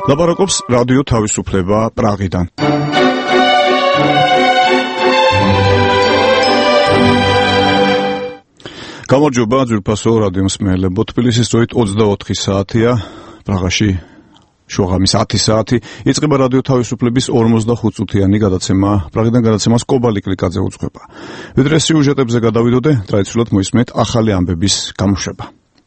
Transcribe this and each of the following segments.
ლაპარაკობს რადიო თავისუფლება პრაღიდან. გამარჯობა ძვირფასო რადიო მსმენელებო, თბილისის დროით 24 საათია, პრაღაში შუაღამის 10 საათი. იწყება რადიო თავისუფლების 45 წუთიანი გადაცემა. პრაღიდან გადაცემას კობალი კლიკაძე უძღვება. ვიდრე სიუჟეტებზე გადავიდოდე, ტრადიციულად მოისმენთ ახალი ამბების გამოშვება.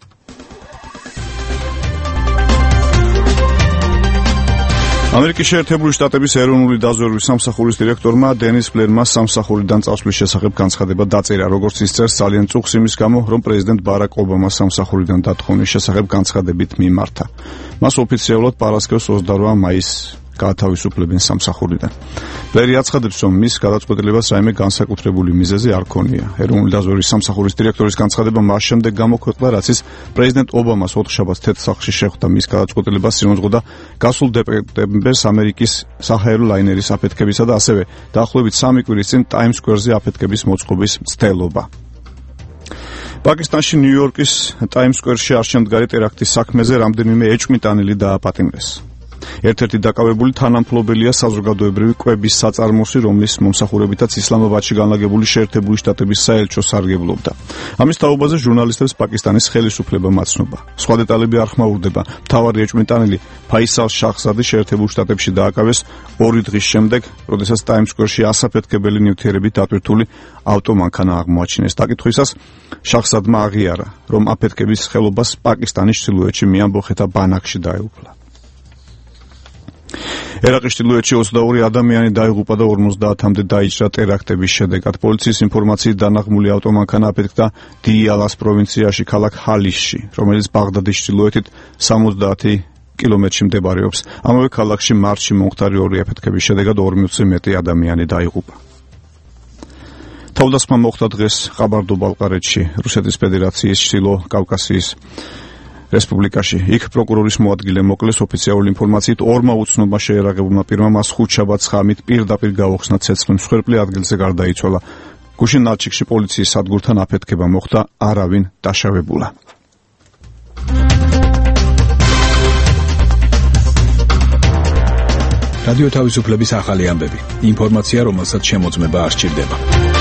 ამერიკის შეერთებული შტატების ეროვნული დაზვერვის სამსახურის დირექტორმა დენის ბლერმა სამსახურიდან წასვლის შესახებ განცხადება დაწერა, როგორც ისწრებს ძალიან წუხს იმის გამო, რომ პრეზიდენტ ბარაკ ობამას სამსახურიდან დათხოვნის შესახებ განცხადებით მიმართა. მას ოფიციალურად პარასკევს 28 მაისს გაათავისუფლებენ სამსახურიდან. ბლერი აცხადებს, რომ მის გადაწყვეტილებას რაიმე განსაკუთრებული მიზეზი არ ქონია. ეროვნული დაზვერვის სამსახურის დირექტორის განცხადება მას შემდეგ გამოქვეყნდა, რაც ის პრეზიდენტ ობამას 4 შაბათს თეთრ-სახლში შეხვდა, მის გადაწყვეტილებას სიუძღოდა გასულ დეკემბერს ამერიკის საჰაერო ლაინერის აფეთქებისა და ასევე დაახლოებით 3 კვირის წინ ტაიმს სკვერზე აფეთქების მოწყობის მცდელობა. პაკისტანში ნიუ-იორკის ტაიმს სკვერში არჩევმდგარი ტერაქტის საქმეზე რამდენიმე ეჭვმიტანილი დააპატიმრეს. ერთ-ერთი დაკავებული თანამფლობელია საზოგადოებრივი კვების საწარმოსი, რომლის მომსახურებითაც ისლამაბადში განლაგებული შეერთებული შტატების საელჩო სარგებლობდა. ამის თაობაზე ჟურნალისტებს პაკისტანის ხელისუფლება მაცნობა. სხვა დეტალები არ ხმაურდება. მთავარი ეჭვმიტანილი ფაისალ შაჰზადი შეერთებულ შტატებში დააკავეს 2 დღის შემდეგ, როდესაც ტაიმს სკვერში ასაფეთქებელი ნივთიერებით დატვირთული ავტომანქანა აღმოაჩინეს. დაკითხვისას შაჰზადმა აღიარა, რომ აფეთქების ხელობას პაკისტანის ჩრდილოეთში მიამბოხეთა ბანაკში დაეუფლა. ერაყის ჩრდილოეთში 22 ადამიანი დაიღუპა და 50-მდე დაიჭრა ტერაქტების შედეგად. პოლიციის ინფორმაციით დანაღმული ავტომანქანა აფეთქდა დიალას პროვინციაში ქალაქ ჰალისში, რომელიც ბაღდადის ჩრდილოეთით 70 კილომეტრში მდებარეობს. ამავე ქალაქში მარტში მომხდარი 2 აფეთქების შედეგად 40-ზე მეტი ადამიანი დაიღუპა. თავდასხმა მოხდა დღეს ყაბარდო-ბალყარეთში, რუსეთის ფედერაციის ჩრდილო კავკასიის რესპუბლიკაში. იქ პროკურორის მოადგილე მოკლეს. ოფიციალური ინფორმაციით 2 უცნობმა შეერაღებულმა პირმა მას 5 შაბათს ღამით პირდაპირ გაუხსნა ცეცხლი. მსხვერპლი ადგილზე გარდაიცვალა. გუშინ ნალჩიკში პოლიციის სადგურთან აფეთქება მოხდა, არავინ დაშავებულა. რადიო თავისუფლების ახალი ამბები. ინფორმაცია, რომელსაც შემოწმება არ სჭირდება.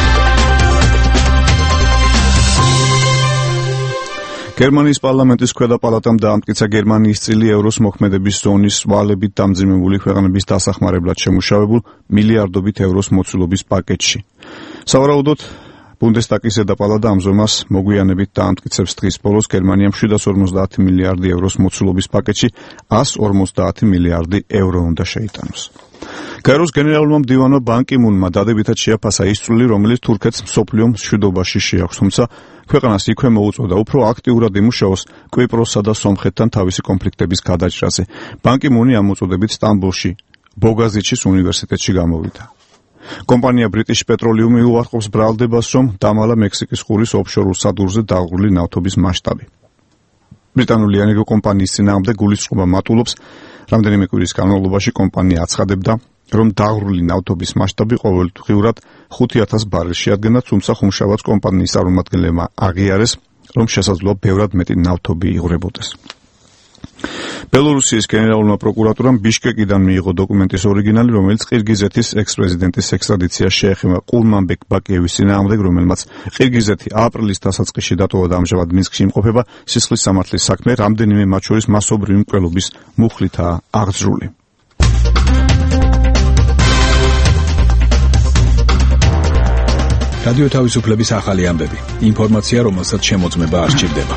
გერმანიის პარლამენტის ქვედა პალატამ დაამტკიცა გერმანიის წილი ევროს მოქმედების ზონის ვალებით დამძიმებული ქვეყნების დასახმარებლად შემუშავებულ მილიარდობით ევროს მოცულობის პაკეტში. სავარაუდოდ ბუნდესტაგის ზედა პალატა ამ ზომას მოგვიანებით დაამტკიცებს. დღის ბოლოს გერმანიამ 750 მილიარდი ევროს მოცულობის პაკეტში 150 მილიარდი euро უნდა შეიტანოს. გაეროს გენერალურმა მდივანმა ბან კი მუნმა დადებითად შეაფასა ის წვლილი, რომელიც თურქეთს მსოფლიო მშვიდობაში შეაქვს, თუმცა ქვეყანას იქვე მოუწოდა უფრო აქტიურად იმუშაოს კვიპროსსა და სომხეთთან თავისი კონფლიქტების გადაჭრაზე. ბან კი მუნი ამ მოწოდებით სტამბოლში, ბოგაზიჩის უნივერსიტეტში გამოვიდა. კომპანია ბრიტიsh პეტროლიუმი უარყოფს ბრალდებას, რომ დამალა მექსიკის ყურის ოფშორულ სადურზე დაღვრილი ნავთობის მასშტაბი. ბრიტანული ენერგოკომპანიის წინააღმდეგ გულისწყობა მატულობს. რამდენიმე კვირის განმავლობაში კომპანია აცხადებდა, რომ დაღვრილი ნავთობის მასშტაბი ყოველდღიურად 5000 ბარელს შეადგენდა, თუმცა ხუმშაბათს კომპანიის წარმომადგენლებმა აღიარეს, რომ შესაძლოა ბევრად მეტი ნავთობი იღვრებოდეს. ბელორუსიის გენერალურმა პროკურატურამ ბიშკეკიდან მიიღო დოკუმენტის ორიგინალი, რომელიც ყირგიზეთის ექს-პრეზიდენტის ექსტრადიციას შეეხება ყურმანბეკ ბაკიევის წინააღმდეგ, რომელმაც ყირგიზეთი აპრილის დასაწყისში დატოვა და ამჟამად მინსკში იმყოფება. სისხლის სამართლის საქმე რამდენიმე მათ შორის მასობრივი მკვლელობის მუხლითაა აღძრული. რადიო თავისუფლების ახალი ამბები. ინფორმაცია, რომელსაც შემოწმება არ სჭირდება.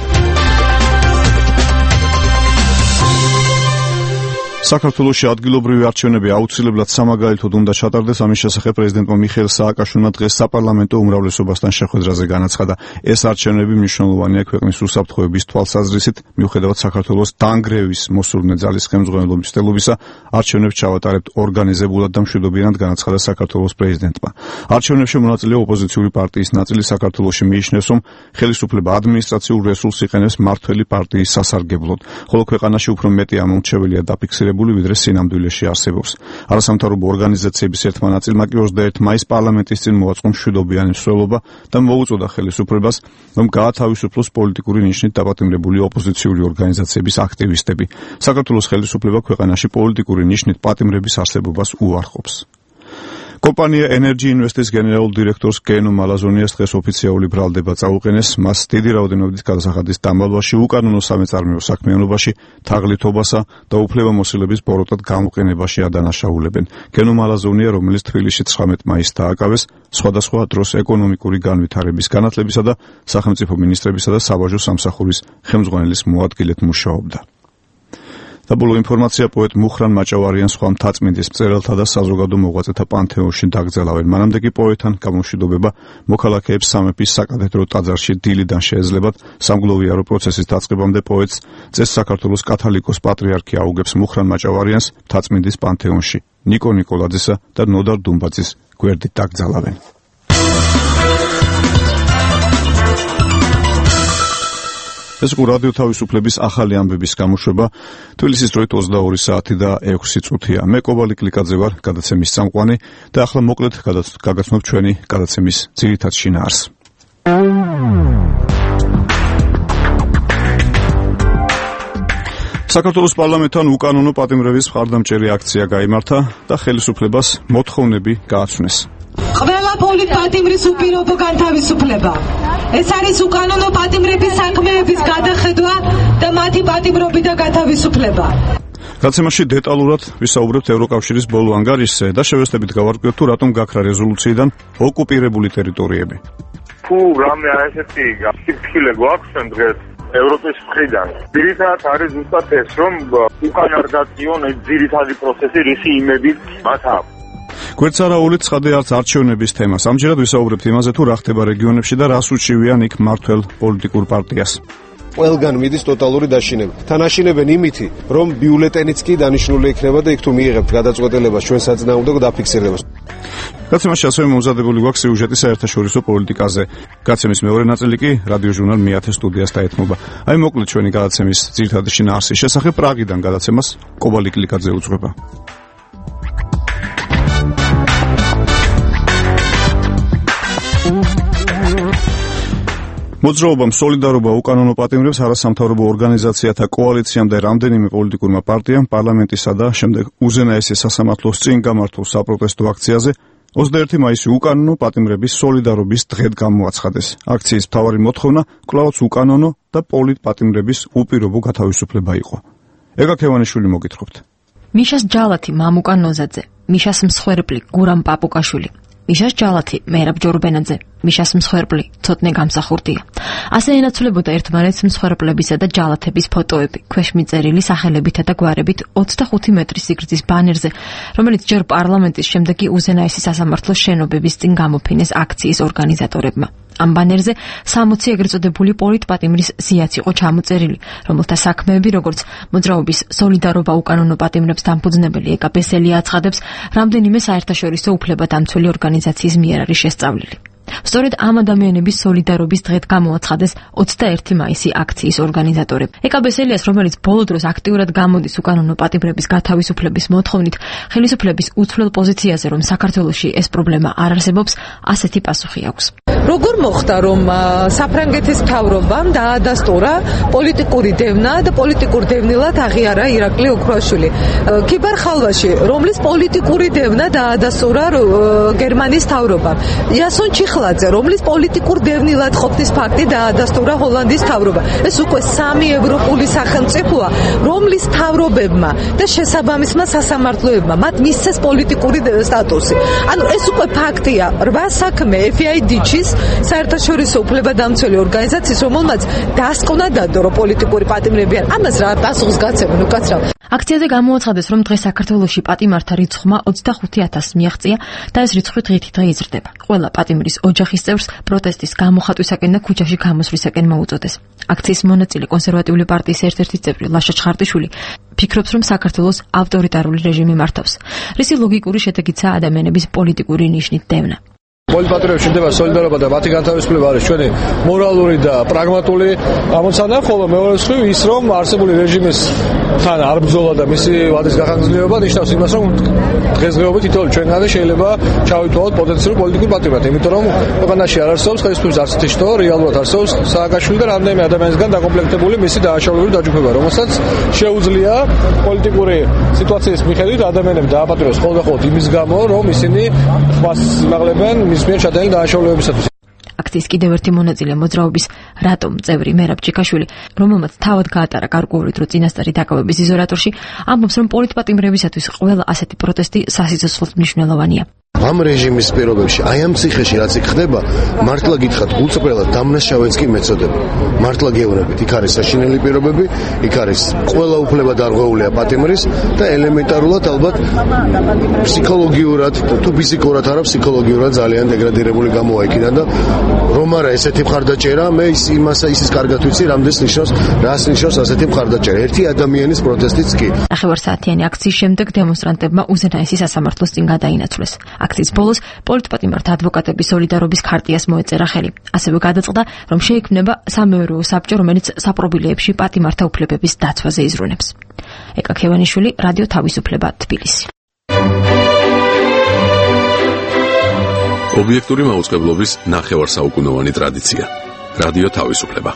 საქართველოში ადგილობრივი არჩევნები აუცილებლად სამაგალითოდ უნდა ჩატარდეს. ამის შესახებ პრეზიდენტმა მიხეილ სააკაშვილმა დღეს საპარლამენტო უმრავლესობასთან შეხვედრაზე განაცხადა. ეს არჩევნები მნიშვნელოვანია ქვეყნის უსაფრთხოების თვალსაზრისით, მიუხედავად საქართველოს დანგრევის მოსურნე ძალის ხელმძღვანელობისა, არჩევნებს ჩავატარებთ ორგანიზებულად და მშვიდობიანად, განაცხადა საქართველოს პრეზიდენტმა. არჩევნებში მონაწილე ოპოზიციური პარტიის ნაწილი საქართველოში მიიჩნევს, რომ ხელისუფლება ადმინისტრაციულ რესურსს იყენებს მმართველი პარტიის სასარგებლოდ, ხოლო ქვეყანაში უფრო მეტი ამომრჩეველია დაფიქსირებული განვითარებული, ვიდრე სინამდვილეში არსებობს. არასამთავრობო ორგანიზაციების ერთმა ნაწილმა კი 21 მაისს პარლამენტის წინ მოაწყო მშვიდობიანი მსვლელობა და მოუწოდა ხელისუფლებას, რომ გაათავისუფლოს პოლიტიკური ნიშნით დაპატიმრებული ოპოზიციური ორგანიზაციების აქტივისტები. საქართველოს ხელისუფლება ქვეყანაში პოლიტიკური ნიშნით პატიმრების არსებობას უარყოფს. კომპანია Energy Invest-ის გენერალურ დირექტორს გენო მალაზონიას დღეს ოფიციალური ბრალდება წაუყენეს, მას დიდი რაოდენობით გადასახადის დამალვაში, უკანონო სამეწარმეო საქმიანობაში, თაღლითობასა და უფლებამოსილების ბოროტად გამოყენებაში ადანაშაულებენ. გენო მალაზონია, რომელიც თბილისში 19 მაისს დააკავეს, სხვადასხვა დროს ეკონომიკური განვითარების, განათლებისა და სახელმწიფო მინისტრებისა და საბაჟო სამსახურის ხელმძღვანელის მოადგილედ მუშაობდა. და ბოლო ინფორმაცია, პოეტ მუხრან მაჭავარიან სხვა მთაწმინდის მწერალთა და საზოგადო მოღვაწეთა პანთეონში დაკრძალავენ. მანამდე კი პოეტთან გამომშვიდობება მოქალაქეებს სამეფის საკათედრო ტაძარში დილიდან შეეძლებათ. სამგლოვიარო პროცესის დაწყებამდე პოეტს წეს საქართველოს კათოლიკოს პატრიარქი აუგებს მუხრან მაჭავარიანს მთაწმინდის პანთეონში. ნიკო ნიკოლაძესა და ნოდარ დუმბაძის გვერდით დაკრძალავენ. ეს იყო რადიო თავისუფლების ახალი ამბების გამოშვება. თბილისის დროით 22 საათი და 6 წუთია. მე კობალი კლიკაძე ვარ, გადაცემის წამყვანი და ახლა მოკლედ გაგაცნობ ჩვენი გადაცემის ძირითად შინაარსს. საქართველოს პარლამენტთან უკანონო პატიმრების მხარდამჭერი აქცია გაიმართა და ხელისუფლებას მოთხოვნები გააცნეს. ყველა პოლიტპატიმრის უპირობო განთავისუფლება. ეს არის უკანონო პატიმრების საქმეების გადახედვა და მათი პატიმრობიდან გათავისუფლება. გადაცემაში დეტალურად ვისაუბრებთ ევროკავშირის ბოლო ანგარიშზე და შევეცდებით გავარკვიოთ თუ რატომ გაქრა რეზოლუციიდან ოკუპირებული ტერიტორიები. თუ რამე ასეთი გაფრთხილება გვაქვს დღეს ევროპის მხრიდან, ძირითადად არის ზუსტად ეს, რომ უკან არ გაწიონ ეს ძირითადი პროცესი, რისი იმედით მათ აქვს. გვერდსარაულით ცხადე არც არჩევნების თემას. ამჯერად ვისაუბრებთ იმაზე, თუ რა ხდება რეგიონებში და რას უჩივიან იქ მმართველ პოლიტიკურ პარტიას. ყველგან მიდის ტოტალური დაშინება. თან აშინებენ იმითი, რომ ბიულეტენიც კი დანიშნული იქნება და იქ თუ მიიღებთ გადაწყვეტილებას ჩვენ საწინააღმდეგო დაფიქსირებას. გადაცემაში ასევე მომზადებული გვაქვს სიუჟეტი საერთაშორისო პოლიტიკაზე. გადაცემის მეორე ნაწილი კი რადიო ჟურნალ მეათე სტუდიას დაეთმობა. აი მოკლედ ჩვენი გადაცემის ძირითადი შინაარსის შესახებ პრაღიდან გადაცემას კობალი კლიკაძე უძღვება. მოძრაობამ სოლიდარობა უკანონო პატიმრებს არასამთავრობო ორგანიზაციათა კოალიციამ და რამდენიმე პოლიტიკურმა პარტიამ პარლამენტისა და შემდეგ უზენაესი სასამართლოს წინ გამართულ საპროტესტო აქციაზე 21 მაისი უკანონო პატიმრების სოლიდარობის დღედ გამოაცხადეს. აქციის მთავარი მოთხოვნა კვლავაც უკანონო და პოლიტპატიმრების უპირობო გათავისუფლება იყო. ეგა ქევანიშვილი მოგითხრობთ. მიშას ჯალათი მამუკა ნოზაძე, მიშას მსხვერპლი გურამ პაპუკაშვილი, მიშას ჯალათი მერაბ ჯორბენაძე, მიშას მსხვერპლი ცოტნე გამსახურდია. ასე ენაცვლებოდა ერთმანეთს მსხვერპლებისა და ჯალათების ფოტოები, ქვეშ მიწერილი სახელებითა და გვარებით 25 მეტრის სიგრძის ბანერზე, რომელიც ჯერ პარლამენტის, შემდეგ კი უზენაესი სასამართლოს შენობების წინ გამოფინეს აქციის ორგანიზატორებმა. ამ ბანერზე 60 ეგრეთ წოდებული პოლიტპატიმრის სიაც იყო ჩამოწერილი, რომელთა საქმეები, როგორც მოძრაობის სოლიდარობა უკანონო პატიმრებს დამფუძნებელი ეკა ბესელი აცხადებს, რამდენიმე საერთაშორისო უფლებადამცველი ორგანიზაციის მიერ არის შესწავლილი. სწორედ ამ ადამიანების სოლიდარობის დღედ გამოაცხადეს 21 მაისი აქციის ორგანიზატორები. ეკა ბესელიას, რომელიც ბოლო დროს აქტიურად გამოდის უკანონო პატიმრების გათავისუფლების მოთხოვნით, ხელისუფლების უცვლელ პოზიციაზე, რომ საქართველოში ეს პრობლემა არ არსებობს, ასეთი პასუხი აქვს. როგორ მოხდა, რომ საფრანგეთის მთავრობამ დაადასტურა პოლიტიკური დევნა და პოლიტიკურ დევნილად აღიარა ირაკლი ოქროაშვილი? ქიბარ ხალვაში, რომლის პოლიტიკური დევნა დაადასტურა გერმანიის მთავრობამ? იასონ ჩიხლაძე, რომლის პოლიტიკურ დევნილად ყოფნის ფაქტი დაადასტურა ჰოლანდიის მთავრობამ. ეს უკვე სამი ევროპული სახელმწიფოა, რომლის მთავრობებმა და შესაბამისმა სასამართლოებმა მათ მისცეს პოლიტიკური სტატუსი. ანუ ეს უკვე ფაქტია. 8 საქმე FID-ში საერთაშორისო უფლებადამცველი ორგანიზაციის, რომელმაც დასკვნა დადო, რომ პოლიტიკური პატიმრები არ. ამას რა პასუხს გაცემენ უკაცრავ. აქციაზე გამოაცხადეს, რომ დღეს საქართველოში პატიმართა რიცხვმა 25,000 მიაღწია და ეს რიცხვი დღითიდღე იზრდება. ყველა პატიმრის ოჯახის წევრს პროტესტის გამოხატვისაკენ და ქუჩაში გამოსვლისაკენ მოუწოდეს. აქციის მონაწილე კონსერვატიული პარტიის ერთ-ერთი წევრი ლაშა ჩხარტიშვილი ფიქრობს, რომ საქართველოს ავტორიტარული რეჟიმი მართავს. რისი ლოგიკური შედეგიცაა ადამიანების პოლიტიკური ნიშნით დევნა. პოლიტპატრიოტები შევდება სოლიდარობა და მათი განთავისუფლება არის ჩვენი მორალური და პრაგმატული ამოცანა, ხოლო მეორე მხრივ ის რომ არსებული რეჟიმის თან არ ბრძოლა და მისი ვადის გახანგრძლივება ნიშნავს იმას, რომ დღესდღეობით თითოეული ჩვენგანი შეიძლება ჩავიტვალოთ პოტენციურ პოლიტიკურ პატრიოტად, იმიტომ რომ ქვეყანაში არ არსებობს ხელისუფლების არც ერთი შტო, რეალურად არსებობს სააკაშვილი და რამდენიმე ადამიანისგან დაკომპლექტებული მისი დააშავლებრივი დაჯგუფება, რომელსაც შეუძლია პოლიტიკური სიტუაციის მიხედვით ადამიანები დააპატიოს ხოლმე იმის გამო, რომ ისინი ხმას იმაღლებენ მის მიერ ჩადენილი დააშავლებებისათვის. აქციის კიდევ ერთი მონაწილე მოძრაობის რატომ წევრი მერაბ ჩიკაშვილი, რომელმაც თავად გაატარა გარკვეული დრო წინასწარი დაკავების იზოლატორში, ამბობს, რომ პოლიტპატიმრებისათვის ყველა ასეთი პროტესტი სასიცოცხლოდ მნიშვნელოვანია. ამ რეჟიმის პირობებში, აი ამ ციხეში რაც იქ ხდება, მართლა გითხრათ, გულწრფელად დამნაშავეც კი მეწოდებ. მართლა გეუბნებით, იქ არის საშინელი პირობები, იქ არის ყველა უფლება დარღვეულია პატიმრის და ელემენტარულად ალბათ ფსიქოლოგიურად, თუ ფიზიკურად არა, ფსიქოლოგიურად ძალიან დეგრადირებული გამოვა იქიდან და რომ არა ესეთი მხარდაჭერა, მე ისის კარგად ვიცი, რამდენს ნიშნავს, რას ნიშნავს ასეთი მხარდაჭერა. ერთი ადამიანის პროტესტიც კი. ნახევარსაათიანი აქციის შემდეგ დემონსტრანტებმა უზენაესი სასამართლოს წინ გადაინაცვლეს. აქციის ბოლოს პოლიტპატიმართა ადვოკატების სოლიდარობის ქარტიას მოეწერა ხელი. ასევე გადაწყდა, რომ შეიქმნება სამეურვეო საბჭო, რომელიც საპრობილეებში პატიმართა უფლებების დაცვაზე იზრუნებს. ეკა ქევანიშვილი, რადიო თავისუფლება, თბილისი. ობიექტური მაუწყებლობის ნახევარსაუკუნოვანი ტრადიცია. რადიო თავისუფლება.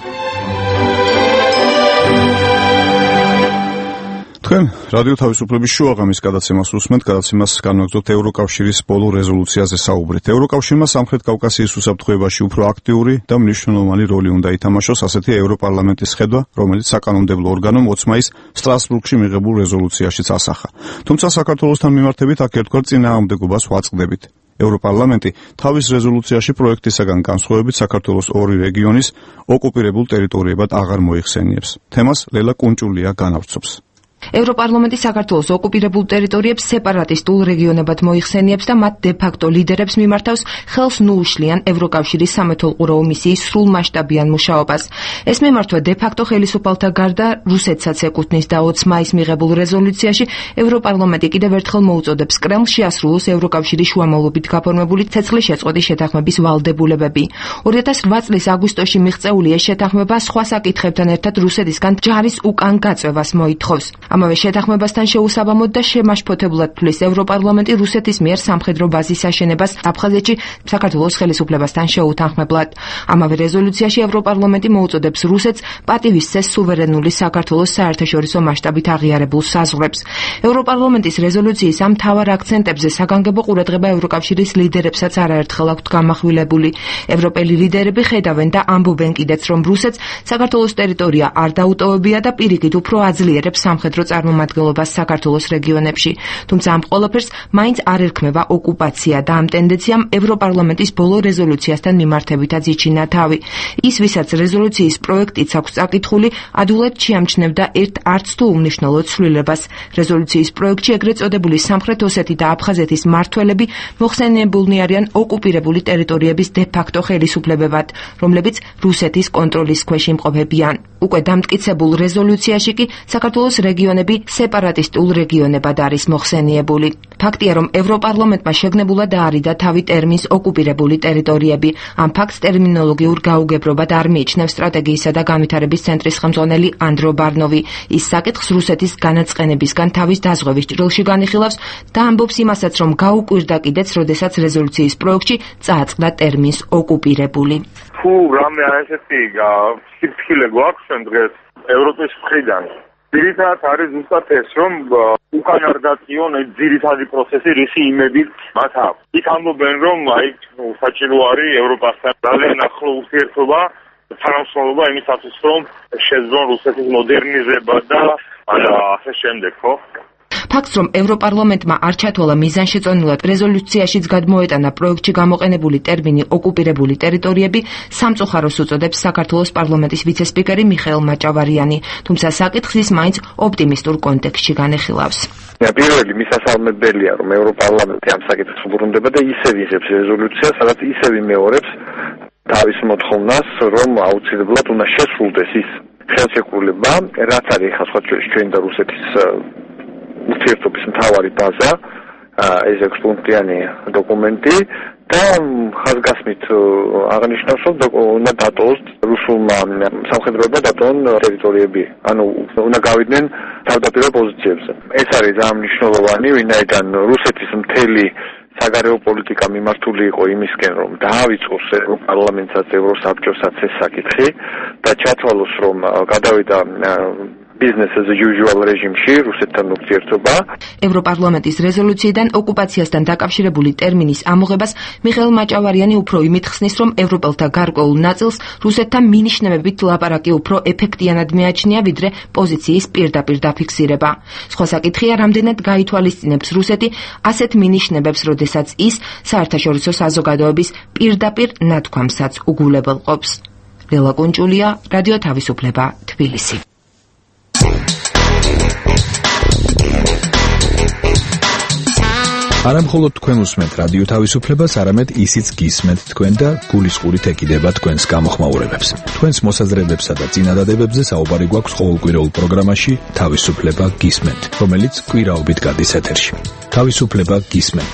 თქვენ რადიო თავისუფლების შუაღამის გადაცემას უსმენთ, გადაცემას განვაგრძობთ ევროკავშირის ბოლო რეზოლუციაზე საუბრით. ევროკავშირმა სამხრეთ კავკასიის უსაფრთხოებაში უფრო აქტიური და მნიშვნელოვანი როლი უნდა ითამაშოს, ასეთი ევროპარლამენტის ხედვა, რომელიც საკანონმდებლო ორგანომ 20 მაისს სტრასბურგში მიღებულ რეზოლუციაშიც ასახა. თუმცა საქართველოსთან მიმართებით აქ ერთგვარ წინააღმდეგობას ვაწყდებით. ევროპარლამენტი თავის რეზოლუციაში პროექტისაგან განსხვავებით საქართველოს ორი რეგიონის ოკუპირებულ ტერიტორიებად აღარ მოიხსენიებს. თემას ლელა კუნჭულია განავრცობს. ევროპარლამენტი საქართველოს ოკუპირებულ ტერიტორიებს სეპარატისტულ რეგიონებად მოიხსენიებს და მათ დე-ფაქტო ლიდერებს მიმართავს ხელს ნუუშლიან ევროკავშირის სამეთვალყურეო მისიის სრულმასშტაბიან მუშაობას. ეს მიმართვა დე-ფაქტო ხელისუფალთა გარდა რუსეთსაც ეკუთვნის და 20 მაისს მიღებულ რეზოლუციაში ევროპარლამენტი კიდევ ერთხელ მოუწოდებს კრემლს შეასრულოს ევროკავშირის შუამავლობით გაფორმებული ცეცხლის შეწყვეტის შეთანხმების ვალდებულებები. 2008 წლის აგვისტოში მიღწეული ეს შეთანხმება სხვა საკითხებთან ერთად რუსეთისგან ჯარის უკან გაწევას მოითხოვს. ამავე შეთანხმებასთან შეუსაბამოდ და შემაშფოთებლად თვლის ევროპარლამენტი რუსეთის მიერ სამხედრო ბაზის აშენებას აფხაზეთში საქართველოს ხელისუფლებასთან შეუთანხმებლად. ამავე რეზოლუციაში ევროპარლამენტი მოუწოდებს რუსეთს პატივისცეს სუვერენული საქართველოს საერთაშორისო მასშტაბით აღიარებულ საზღვრებს. ევროპარლამენტის რეზოლუციის ამ მთავარ აქცენტებზე საგანგებო ყურადღება ევროკავშირის ლიდერებსაც არაერთხელ აქვთ გამახვილებული. ევროპელი ლიდერები ხედავენ და ამბობენ კიდეც, რომ რუსეთს საქართველოს ტერიტორია არ დაუტოვებია და პირიქით უფრო აძლიერებს სამხედრო წარმომადგენლობას საქართველოს რეგიონებში. თუმცა ამ ყველაფერს მაინც არ ერქმევა ოკუპაცია და ამ ტენდენციამ ევროპარლამენტის ბოლო რეზოლუციასთან მიმართებითაც იჩინა თავი. ის, ვისაც რეზოლუციის პროექტიც აქვს წაკითხული, ადვილად შეამჩნევდა ერთ არც თუ უმნიშვნელო ცვლილებას. რეზოლუციის პროექტში ეგრეთ წოდებული სამხრეთ ოსეთი და აფხაზეთის მმართველები მოხსენიებულნი არიან ოკუპირებული ტერიტორიების დე-ფაქტო ხელისუფლებებად, რომლებიც რუსეთის კონტროლის ქვეშ იმყოფებიან. უკვე დამტკიცებულ რეზოლუციაში კი საქართველოს რეგიონები სეპარატისტულ რეგიონებად არის მოხსენიებული. ფაქტია, რომ ევროპარლამენტმა შეგნებულად აარიდა თავი ტერმინს ოკუპირებული ტერიტორიები. ამ ფაქტს ტერმინოლოგიურ გაუგებრობად არ მიიჩნევს სტრატეგიისა და განვითარების ცენტრის ხელმძღვანელი ანდრო ბარნოვი. ის საკითხს რუსეთის განაწყენებისგან თავის დაზღვევის ჭრილში განიხილავს და ამბობს იმასაც, რომ გაუკვირდა კიდეც, როდესაც რეზოლუციის პროექტში წააწყდა ტერმინს ოკუპირებული. თუ რამე ასეთი სიფრთხილე გვაქვს ჩვენ დღეს ევროპის მხრიდან, ძირითადად არის ზუსტად ეს, რომ უკან არ დაწიონ ეს ძირითადი პროცესი, რისი იმედით მათ აქვს. იქ ამბობენ, რომ საჭირო არის ევროპასთან ძალიან ახლო ურთიერთობა, თანამშრომლობა იმისათვის, რომ შეძლონ რუსეთის მოდერნიზება და ასე შემდეგ, ხო? ფაქტს, რომ ევროპარლამენტმა არ ჩათვალა მიზანშეწონილად რეზოლუციაშიც გადმოეტანა პროექტში გამოყენებული ტერმინი ოკუპირებული ტერიტორიები, სამწუხაროს უწოდებს საქართველოს პარლამენტის ვიცესპიკერი მიხეილ მაჭავარიანი, თუმცა საკითხს ის მაინც ოპტიმისტურ კონტექსტში განეხილავს. პირველი მისასალმებელია, რომ ევროპარლამენტი ამ საკითხს უბრუნდება და ისევ იღებს რეზოლუციას, სადაც ისევ იმეორებს თავის მოთხოვნას, რომ აუცილებლად უნდა შესრულდეს ის ხელშეკრულება, რაც არის ახლა სხვა ჩვენი და რუსეთის ურთიერთობის მთავარი ბაზა, ეს 6 პუნქტიანი დოკუმენტი და ხაზგასმით აღნიშნავს, რომ უნდა დატოვოს რუსულმა სამხედროებმა დატოვონ ტერიტორიები, ანუ უნდა გავიდნენ თავდაპირველ პოზიციებზე. ეს არის ძალიან მნიშვნელოვანი, ვინაიდან რუსეთის მთელი საგარეო პოლიტიკა მიმართული იყო იმისკენ, რომ დაავიწყოს ევროპარლამენტსაც, ევროსაბჭოსაც ეს საკითხი და ჩათვალოს, რომ გადავიდა business as usual რეჟიმში რუსეთთან ურთიერთობა. ევროპარლამენტის რეზოლუციიდან ოკუპაციასთან დაკავშირებული ტერმინის ამოღებას მიხეილ მაჭავარიანი უფრო იმით ხსნის, რომ ევროპელთა გარკვეულ ნაწილს რუსეთთან მინიშნებებით ლაპარაკი უფრო ეფექტიანად მიაჩნია, ვიდრე პოზიციის პირდაპირ დაფიქსირება. სხვა საკითხია, რამდენად გაითვალისწინებს რუსეთი ასეთ მინიშნებებს, როდესაც ის საერთაშორისო საზოგადოების პირდაპირ ნათქვამსაც უგულებელყოფს. ლელა კუნჭულია, რადიო თავისუფლება, თბილისი. არა მხოლოდ თქვენ უსმენთ რადიო თავისუფლებას, არამედ ისიც გისმენთ თქვენ და გულისყურით ეკიდება თქვენს გამოხმაურებებს. თქვენს მოსაზრებებსა და წინადადებებზე საუბარი გვაქვს ყოველკვირეულ პროგრამაში თავისუფლება გისმენთ, რომელიც კვირაობით გადის ეთერში. თავისუფლება გისმენთ.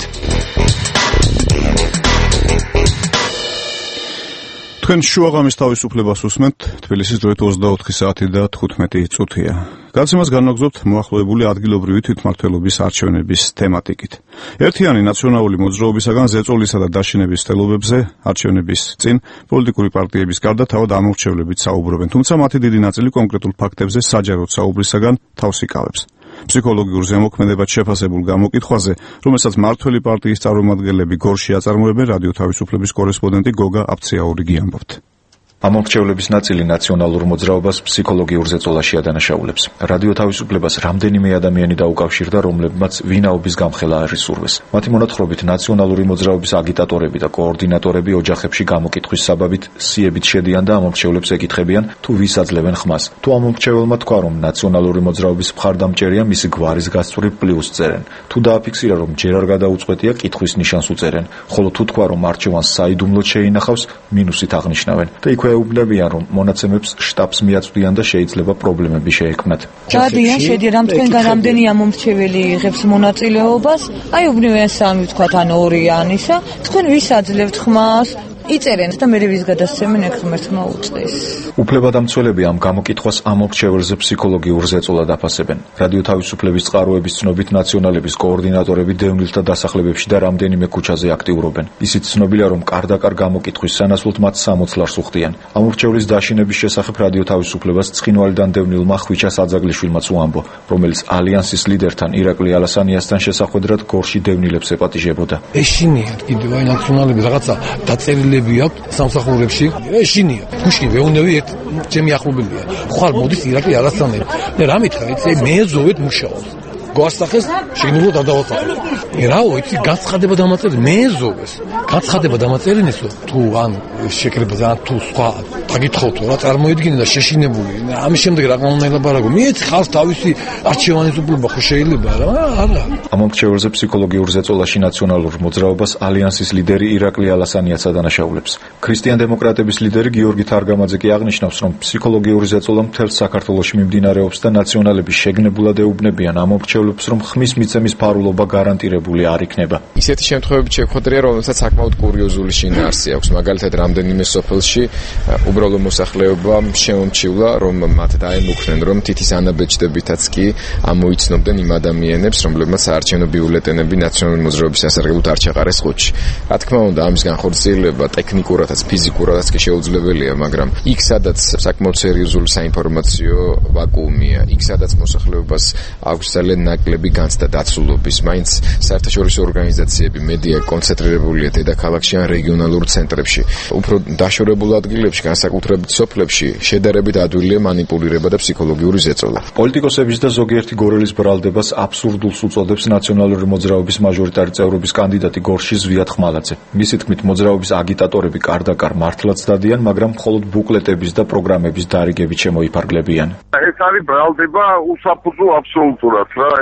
თქვენ შუაღამის თავისუფლებას უსმენთ, თბილისის დროით 24 საათი და 15 წუთია. გადაცემას განვაგრძობთ მოახლოებული ადგილობრივი თვითმმართველობის არჩევნების თემატიკით. ერთიანი ნაციონალური მოძრაობისაგან ზეწოლისა და დაშინების ცდილობებზე არჩევნების წინ პოლიტიკური პარტიების გარდა თავად ამორჩევლებით საუბრობენ, თუმცა მათი დიდი ნაწილი კონკრეტულ ფაქტებზე საჯაროდ საუბრისაგან თავს იკავებს. ფსიქოლოგიურ ზემოქმედებად შეფასებულ გამოკითხვაზე, რომელსაც მართველი პარტიის წარმომადგენლები გორში აწარმოებენ, რადიო თავისუფლების კორესპონდენტი გოგა აფციაურიგი ამბობთ. ამორჩევლების ნაწილი ნაციონალურ მოძრაობას ფსიქოლოგიურ ზეწოლაში ადანაშაულებს. რადიო თავისუფლებას რამდენიმე ადამიანი დაუკავშირდა, რომლებმაც ვინაობის გამხელა არ ისურვეს. მათი მონათხრობით ნაციონალური მოძრაობის აგიტატორები და კოორდინატორები ოჯახებში გამოკითხვის საბაბით სიებით შედიან და ამორჩევლებს ეკითხებიან, თუ ვის აძლევენ ხმას. თუ ამორჩეველმა თქვა, რომ ნაციონალური მოძრაობის მხარდამჭერია, მისი გვარის გასწვრივ პლუს წერენ. თუ დააფიქსირა, რომ ჯერ არ გადაუწყვეტია, კითხვის ნიშანს უწერენ. ხოლო თუ თქვა, რომ არჩევანს საიდუმლოდ შეინახავს, მინუსით აღნიშნავენ. და იქვე ეუბნებიან, რომ მონაცემებს შტაბს მიაწვდიან და შეიძლება პრობლემები შეექმნათ. დადიან, შედიან, რომ თქვენგან რამდენი ამომრჩეველი იღებს მონაწილეობას? აი უბნევიან სამი, ვთქვათ, ან ორი ან ისა. თქვენ ვის აძლევთ ხმას? იწერენ და მე ვის გადასცემენ ერთმანეთმა უწდეს. უფლებადამცველები ამ გამოკითხვას ამორჩეველზე ფსიქოლოგიურ ზეწოლად აფასებენ. რადიო თავისუფლების წყაროების ცნობით ნაციონალების კოორდინატორები დევნილთა დასახლებებში და რამდენიმე ქუჩაზე აქტიურობენ. ისიც ცნობილია, რომ კარდაკარ გამოკითხვის სანაცვლოდ მათ 60 ლარს უხდიან. ამორჩევლის დაშინების შესახებ რადიო თავისუფლებას ცხინვალიდან დევნილმა ხვიჩა საძაგლიშვილმაც უამბო, რომელიც ალიანსის ლიდერთან ირაკლი ალასანიასთან შესახვედრად გორში დევნილებს ეპატიჟებოდა. ეშინიათ კიდევ აი ნაციონალები რაღაცა დაწერილი აქვს სამსახურებში. ეშინია. გუშინ ვეუნები ერთ ჩემი ახლობელია. ხვალ მოდის ირაკლი ალასანიას. და რა მითხრა, იცი მეძოვეთ მუშაობს. გვასახეს შეგნებოდ არ დავასახელო. რაო, იცი განცხადება დამაწერეს, მეძოვეს. განცხადება დამაწერინესო, თუ ან შეკრება ან თუ სხვა დაგითხოვთო რა წარმოიდგინე და შეშინებული. ამის შემდეგ რა უნდა ელაპარაკო? მეც ხალხს თავისი არჩევანის უფლება ხო შეიძლება რა? არა. ამორჩეველზე ფსიქოლოგიურ ზეწოლაში ნაციონალურ მოძრაობას ალიანსის ლიდერი ირაკლი ალასანიას ადანაშაულებს. ქრისტიან-დემოკრატების ლიდერი გიორგი თარგამაძე კი აღნიშნავს, რომ ფსიქოლოგიური ზეწოლა მთელ საქართველოში მიმდინარეობს და ნაციონალები შეგნებულად ეუბნებიან ამორჩევლებს, რომ ხმის მიცემის ფარულობა გარანტირებული არ იქნება. ისეთი შემთხვევები შეხვედრია, რომელსაც საკმაოდ კურიოზული შინაარსი აქვს. მაგალითად, რამდენიმე სოფელში უბრალო მოსახლეობა შემომჩივლა, რომ მათ დაემუქრნენ, რომ თითის ანაბეჭდებითაც კი ამოიცნობდნენ იმ ადამიანებს, რომლებმაც საარჩევნო ბიულეტენები ნაციონალური მოძრაობის სასარგებლოდ არ ჩაყარეს ხუთში. რა თქმა უნდა, ამის განხორციელება ტექნიკურადაც, ფიზიკურადაც კი შეუძლებელია, მაგრამ იქ სადაც საკმაოდ სერიოზული საინფორმაციო ვაკუუმია, იქ სადაც მოსახლეობას აქვს ძალიან ნაკლები განცდა დაცულობის, მაინც საერთაშორისო ორგანიზაციები, მედია კონცენტრირებულია დედაქალაქში ან რეგიონალურ ცენტრებში. უფრო დაშორებულ ადგილებში, განსაკუთრებით სოფლებში, შედარებით ადვილია მანიპულირება და ფსიქოლოგიური ზეწოლა. პოლიტიკოსების და ზოგიერთი გორელის ბრალდებას აბსურდულს უწოდებს ნაციონალური მოძრაობის მაჟორიტარი წევრობის კანდიდატი გორში ზვიად ხმალაძე. მისი თქმით, მოძრაობის აგიტატორები კარდაკარ მართლაც დადიან, მაგრამ მხოლოდ ბუკლეტების და პროგრამების დარიგებით შემოიფარგლებიან. ეს არის ბრალდება უსაფუძო აბსოლუტურად რა.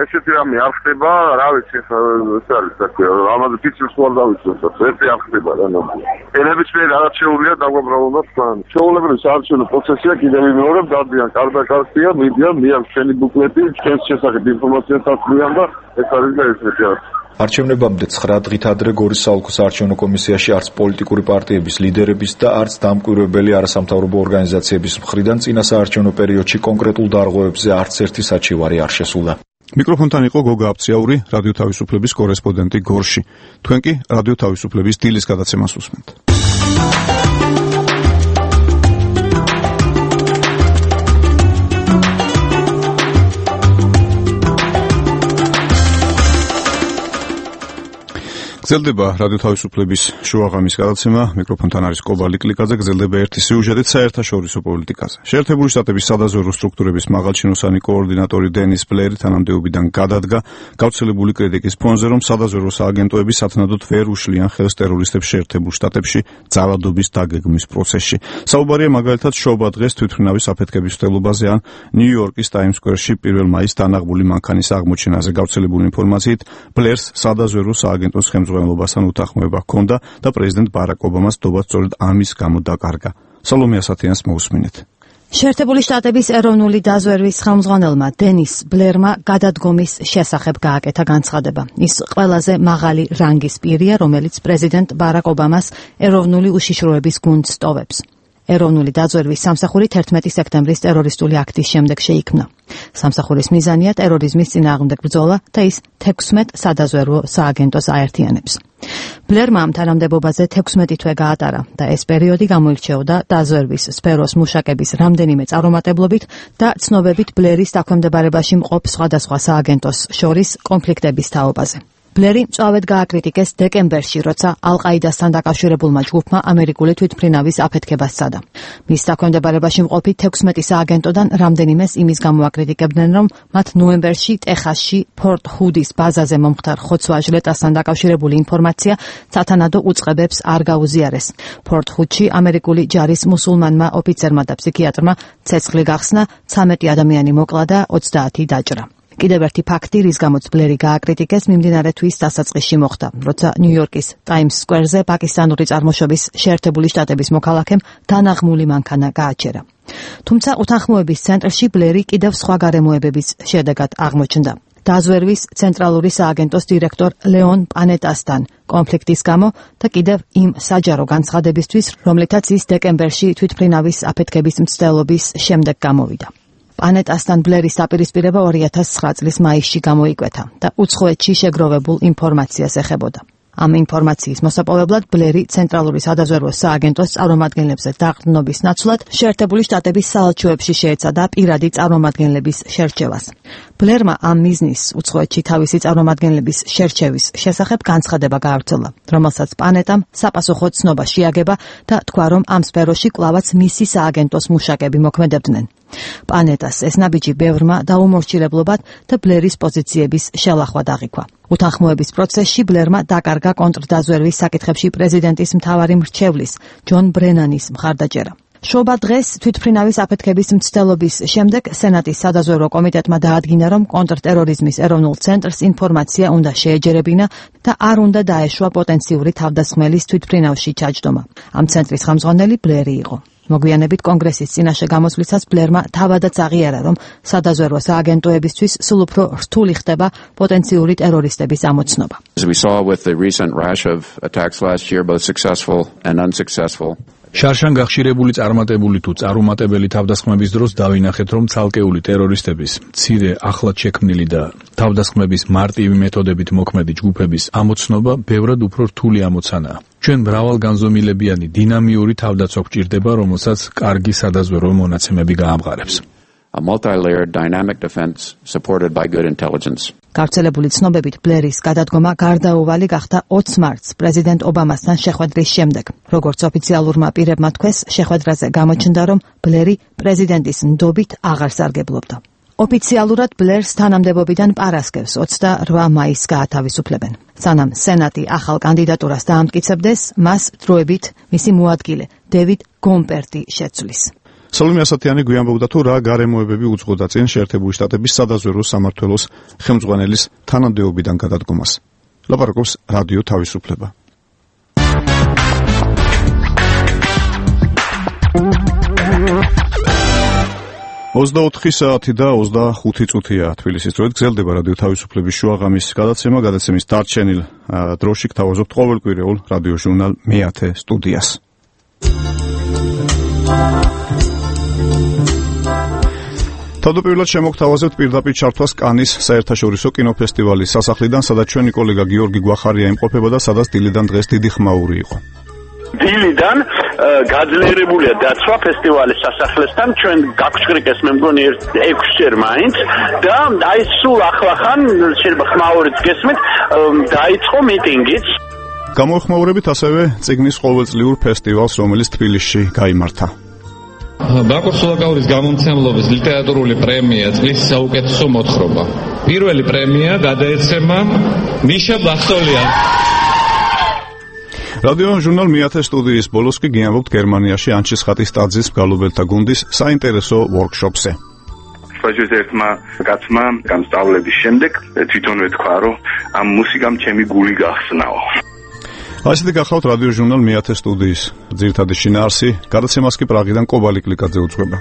ესეთი რამე არ ხდება, რა ვიცი, ეს არის თქვი, ამაზე ფიქსირს ვარ დავიცნობ, ესე არ ხდება რა ნამდვილად. ენებისმიერ რაღაც შეუძლია დაგვაბრალოთ თან. შეუძლებელი საარჩევნო პროცესია კიდევ იმეორებ, დადიან კარდაკარსია, მიდიან, მიაქვს შენი ბუკლეტი, შენს შესახებ ინფორმაციას აწვდიან და ეს არის და ესეთი არის. არჩევნებამდე 9 დღით ადრე გორის საოლქო საარჩევნო კომისიაში არც პოლიტიკური პარტიების ლიდერების და არც დამკვირვებელი არასამთავრობო ორგანიზაციების მხრიდან წინა საარჩევნო პერიოდში კონკრეტულ დარღვევებზე არც ერთი საჩივარი არ შესულა. მიკროფონთან იყო გოგა აფციაური, რადიო თავისუფლების კორესპონდენტი გორში. თქვენ კი რადიო თავისუფლების დილის გადაცემას უსმენთ. გრძელდება რადიო თავისუფლების შუაღამის გადაცემა, მიკროფონთან არის კობალი კლიკაძე, გრძელდება ერთი სიუჟეტით საერთაშორისო პოლიტიკაზე. შეერთებული შტატების სადაზვერვო სტრუქტურების მაღალჩინოსანი კოორდინატორი დენის ბლერი თანამდებობიდან გადადგა, გავრცელებული კრიტიკის ფონზე, რომ სადაზვერვო სააგენტოები სათანადოდ ვერ უშლიან ხელს ტერორისტებს შეერთებულ შტატებში ძალადობის დაგეგმვის პროცესში. საუბარია მაგალითად შობა დღეს თვითმფრინავის აფეთქების მცდელობაზე ან ნიუ-იორკის ტაიმს სკვერში 1 მაისს დანაღმული მანქანის აღმოჩენაზე. გავრცელებული ინფორმაციით ბლერს სადაზვერვო სააგენტოს ხელმძღვანელობასთან უთანხმოება ჰქონდა და პრეზიდენტ ბარაკ ობამას ნდობა სწორედ ამის გამო დაკარგა. სალომე ასათიანს მოусმინეთ. შეერთებული შტატების ეროვნული დაზვერვის ხელმძღვანელმა დენის ბლერმა გადადგომის შესახებ გააკეთა განცხადება. ის ყველაზე მაღალი რანგის პირია, რომელიც პრეზიდენტ ბარაკ ობამას ეროვნული უშიშროების გუნდს ტოვებს. ეროვნული დაზვერვის სამსახური 11 სექტემბრის ტერორისტული აქტის შემდეგ შეიქმნა. სამსახურის მიზანია ტერორიზმის წინააღმდეგ ბრძოლა და ის 16 სადაზვერვო სააგენტოს აერთიანებს. ბლერმა ამ თანამდებობაზე 16 თვე გაატარა და ეს პერიოდი გამოირჩეოდა დაზვერვის სფეროს მუშაკების რამდენიმე წარუმატებლობით და ცნობებით ბლერის დაქვემდებარებაში მყოფ სხვადასხვა სააგენტოს შორის კონფლიქტების თაობაზე. ბლერი მწვავედ გააკრიტიკეს დეკემბერში, როცა ალ-ყაიდასთან დაკავშირებულმა ჯგუფმა ამერიკული თვითმფრინავის აფეთქებას სცადა. მის დაქვემდებარებაში მყოფი 16 სააგენტოდან რამდენიმეს იმის გამო აკრიტიკებდნენ, რომ მათ ნოემბერში ტეხასში ფორტ ჰუდის ბაზაზე მომხდარ ხოცვა-ჟლეტასთან დაკავშირებული ინფორმაცია სათანადო უწყებებს არ გაუზიარეს. ფორტ ჰუდში ამერიკული ჯარის მუსულმანმა ოფიცერმა და ფსიქიატრმა ცეცხლი გახსნა, 13 ადამიანი მოკლა და 30 დაჭრა. კიდევ ერთი ფაქტი, რის გამოც ბლერი გააკრიტიკეს, მიმდინარე თვის დასაწყისში მოხდა, როცა ნიუ-იორკის ტაიმს სკვერზე პაკისტანური წარმოშობის შეერთებული შტატების მოქალაქემ დანაღმული მანქანა გააჩერა. თუმცა უთანხმოების ცენტრში ბლერი კიდევ სხვა გარემოებების შედეგად აღმოჩნდა. დაზვერვის ცენტრალური სააგენტოს დირექტორ ლეონ პანეტასთან კონფლიქტის გამო და კიდევ იმ საჯარო განცხადებისთვის, რომლითაც ის დეკემბერში თვითმფრინავის აფეთქების მცდელობის შემდეგ გამოვიდა. პანეტასთან ბლერის დაპირისპირება 2009 წლის მაისში გამოიკვეთა და უცხოეთში შეგროვებულ ინფორმაციას ეხებოდა. ამ ინფორმაციის მოსაპოვებლად ბლერი ცენტრალური სადაზვერვო სააგენტოს წარმომადგენლებზე დაყრდნობის ნაცვლად შეერთებული შტატების საელჩოებში შეეცადა პირადი წარმომადგენლების შერჩევას. ბლერმა ამ მიზნის უცხოეთში თავისი წარმომადგენლების შერჩევის შესახებ განცხადება გაავრცელა, რომელსაც პანეტამ საპასუხო ცნობა შეაგება და თქვა, რომ ამ სფეროში კვლავაც მისი სააგენტოს მუშაკები მოქმედებდნენ. პანეტას ეს ნაბიჯი ბევრმა დაუმორჩილებლობად და ბლერის პოზიციების შელახვად აღიქვა. უთანხმოების პროცესში ბლერმა დაკარგა კონტრდაზვერვის საკითხებში პრეზიდენტის მთავარი მრჩევლის ჯონ ბრენანის მხარდაჭერა. შობა დღეს თვითმფრინავის აფეთქების მცდელობის შემდეგ სენატის სადაზვერვო კომიტეტმა დაადგინა, რომ კონტრტერორიზმის ეროვნულ ცენტრს ინფორმაცია უნდა შეეჯერებინა და არ უნდა დაეშვა პოტენციური თავდასხმელის თვითმფრინავში ჩაჯდომა. ამ ცენტრის ხელმძღვანელი ბლერი იყო. მოგვიანებით კონგრესის წინაშე გამოსვლისას ბლერმა თავადაც აღიარა, რომ სადაზვერვო სააგენტოებისთვის სულ უფრო რთული ხდება პოტენციური ტერორისტების ამოცნობა. As we saw with the recent rash of attacks last year, both successful and unsuccessful. შარშან გახშირებული წარმატებული თუ წარუმატებელი თავდასხმების დროს დავინახეთ, რომ ცალკეული ტერორისტების მცირე ახლად შექმნილი და თავდასხმების მარტივი მეთოდებით მოქმედი ჯგუფების ამოცნობა ბევრად უფრო რთული ამოცანაა. ჩვენ მრავალგანზომილებიანი დინამიური თავდაცვა გვჭირდება, რომელსაც კარგი სადაზვერვო მონაცემები გაამყარებს. A multi-layered dynamic defense supported by good intelligence. გავრცელებული ცნობებით ბლერის გადადგომა გარდაუვალი გახდა 20 მარტს პრეზიდენტ ობამასთან შეხვედრის შემდეგ. როგორც ოფიციალურმა პირებმა თქვეს, შეხვედრაზე გამოჩნდა, რომ ბლერი პრეზიდენტის ნდობით აღარ სარგებლობდა. ოფიციალურად ბლერს თანამდებობიდან პარასკევს 28 მაისს გაათავისუფლებენ. სანამ სენატი ახალ კანდიდატურას დაამტკიცებდეს, მას დროებით მისი მოადგილე დევიდ გომპერტი შეცვლის. სალომე ასათიანი გვიანბობდა თუ რა გარემოებები უძღვოდა წინ შეერთებული შტატების სადაზვერვო სამმართველოს ხელმძღვანელის თანამდებობიდან გადადგომას. ლაპარაკობს რადიო თავისუფლება. 24 საათი და 25 წუთია თბილისის დროით გრძელდება რადიო თავისუფლების შუაღამის გადაცემა. გადაცემის დარჩენილ დროში გთავაზობთ ყოველკვირეულ რადიო ჟურნალ მე-10 სტუდიას. თავდაპირველად შემოგთავაზებთ პირდაპირ ჩართვას კანის საერთაშორისო კინოფესტივალის სასახლიდან, სადაც ჩვენი კოლეგა გიორგი გვახარია იმყოფება და სადაც დილიდან დღეს დიდი ხმაური იყო. დილიდან გაძლიერებულია დაცვა ფესტივალის სასახლესთან. ჩვენ გაგვჭრიკეს მე მგონი 6-ჯერ მაინც და აი სულ ახლახან შეიძლება ხმაურიც გესმით დაიწყო მიტინგიც. გამოხმაურებით ასევე წიგნის ყოველწლიურ ფესტივალს, რომელიც თბილისში გაიმართა. ბაკურ სულაკაურის გამომცემლობის ლიტერატურული პრემია წლის საუკეთესო მოთხრობა. პირველი პრემია გადაეცემა მიშა ბახტოლიან. რადიო ჟურნალ მე-10 სტუდიის ბოლოს კი გიამბობთ გერმანიაში ანჩისხატის ტაძრის მგალობელთა გუნდის საინტერესო ვორქშოპზე. სხვაჯერ ერთმა კაცმა განსწავლების შემდეგ თვითონვე თქვა, რომ ამ მუსიკამ ჩემი გული გახსნაო. ასეთი გახავთ რადიო ჟურნალ მე-10 სტუდიის ძირითადი შინაარსი. გადაცემას კი პრაღიდან კობალი კლიკაძე უძღვება.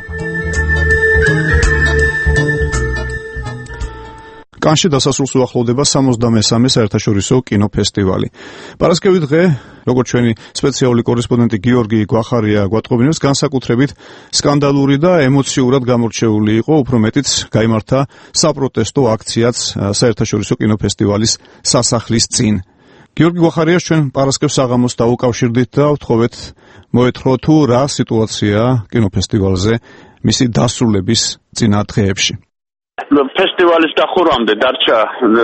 კანში დასასრულს უახლოვდება 63-მე საერთაშორისო კინოფესტივალი. პარასკევი დღე, როგორც ჩვენი სპეციალური კორესპონდენტი გიორგი გვახარია გვატყობინებს, განსაკუთრებით სკანდალური და ემოციურად გამორჩეული იყო, უფრო მეტიც გაიმართა საპროტესტო აქციაც საერთაშორისო კინოფესტივალის სასახლის წინ. გიორგი გვახარიას ჩვენ პარასკევს საღამოს დაუკავშირდით და ვთხოვეთ მოეთხოვოთ თუ რა სიტუაციაა კინოფესტივალზე მისი დასრულების წინა დღეებში. ფესტივალის დახურვამდე დარჩა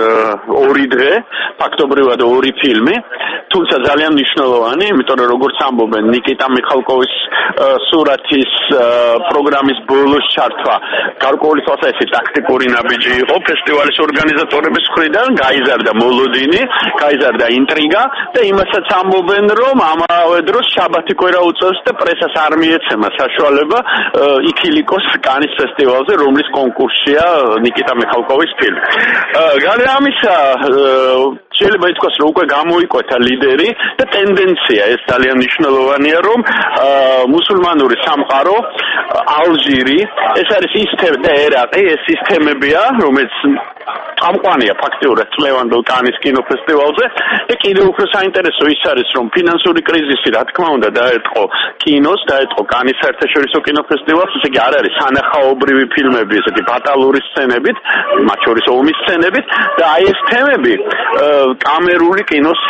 2 დღე, ფაქტობრივად 2 ფილმი, თუმცა ძალიან მნიშვნელოვანი, იმიტომ რომ როგორც ამბობენ, ნიკიტა მიხალკოვის სურათის პროგრამის ბოლოს ჩართვა გარკვეული თვალსაზრისით ტაქტიკური ნაბიჯი იყო ფესტივალის ორგანიზატორების მხრიდან, გაიზარდა მოლოდინი, გაიზარდა ინტრიგა და იმასაც ამბობენ, რომ ამავე დროს შაბათი კვირა უწევს და პრესას არ მიეცემა საშუალება იქილიკოს კანის ფესტივალზე, რომლის კონკურსია ნიკიტა მიხალკოვის ფილმი. გარდა ამისა, შეიძლება ითქვას, რომ უკვე გამოიკვეთა ლიდერი და ტენდენცია ეს ძალიან მნიშვნელოვანია, რომ მუსულმანური სამყარო, ალჟირი, ეს არის ის და ერაყი, ეს ის თემებია, რომელიც წამყვანია ფაქტიურად წლევანდელ კანის კინოფესტივალზე და კიდევ უფრო საინტერესო ის არის, რომ ფინანსური კრიზისი, რა თქმა უნდა, დაეტყო კინოს, დაეტყო კანის საერთაშორისო კინოფესტივალს, ესე იგი არ არის სანახაობრივი ფილმები, ესეთი ბატალური სცენებით, მათ შორის ომის სცენებით და აი ეს თემები კამერული კინოს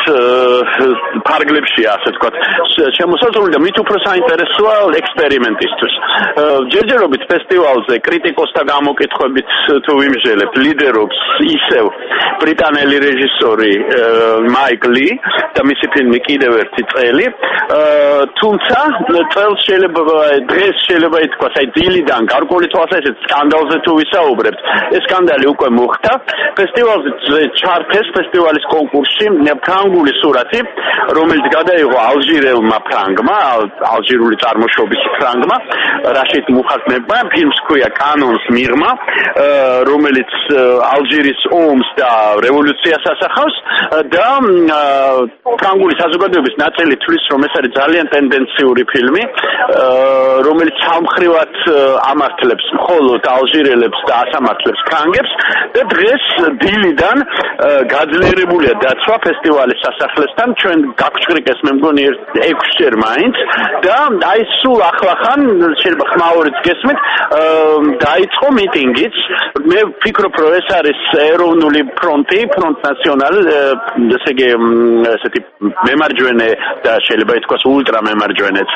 ფარგლებშია, ასე ვთქვათ, შემოსაზღვრული და მით უფრო საინტერესოა ექსპერიმენტისთვის. ჯერჯერობით ფესტივალზე კრიტიკოსთა გამოკითხვებით თუ ვიმჟელებ, ლიდერობს ისევ ბრიტანელი რეჟისორი მაიკ ლი და მისი ფილმი კიდევ ერთი წელი. თუმცა წელს შეიძლება დღეს შეიძლება ითქვას, აი დილიდან გარკვეული თვალსაზრისით სკანდალზე თუ ვისაუბრებთ, ეს სკანდალი უკვე მოხდა. ფესტივალზე ჩართეს ფესტივალის კონკურსში ფრანგული სურათი, რომელიც გადაიღო ალჟირელმა ფრანგმა, ალჟირული წარმოშობის ფრანგმა, რაშიდ მუხაზნებმა, ფილმს ჰქვია კანონს მიღმა, რომელიც ალჟირის ომს და რევოლუციას ასახავს და ფრანგული საზოგადოების ნაწილი თვლის, რომ ეს არის ძალიან ტენდენციური ფილმი, რომელიც სამხრივად ამართლებს მხოლოდ ალჟირელებს და ასამართლებს ფრანგებს და დღეს დილიდან გაძლიერებულია დაცვა ფესტივალის სასახლესთან, ჩვენ გაგვჭრიკეს მე მგონი 6-ჯერ მაინც და აი სულ ახლახან შეიძლება ხმაურიც გესმით დაიწყო მიტინგიც. მე ვფიქრობ, რომ ეს არის ეროვნული ფრონტი, ფრონტ ნაციონალ, ესე იგი ესეთი მემარჯვენე და შეიძლება ითქვას ულტრა მემარჯვენეც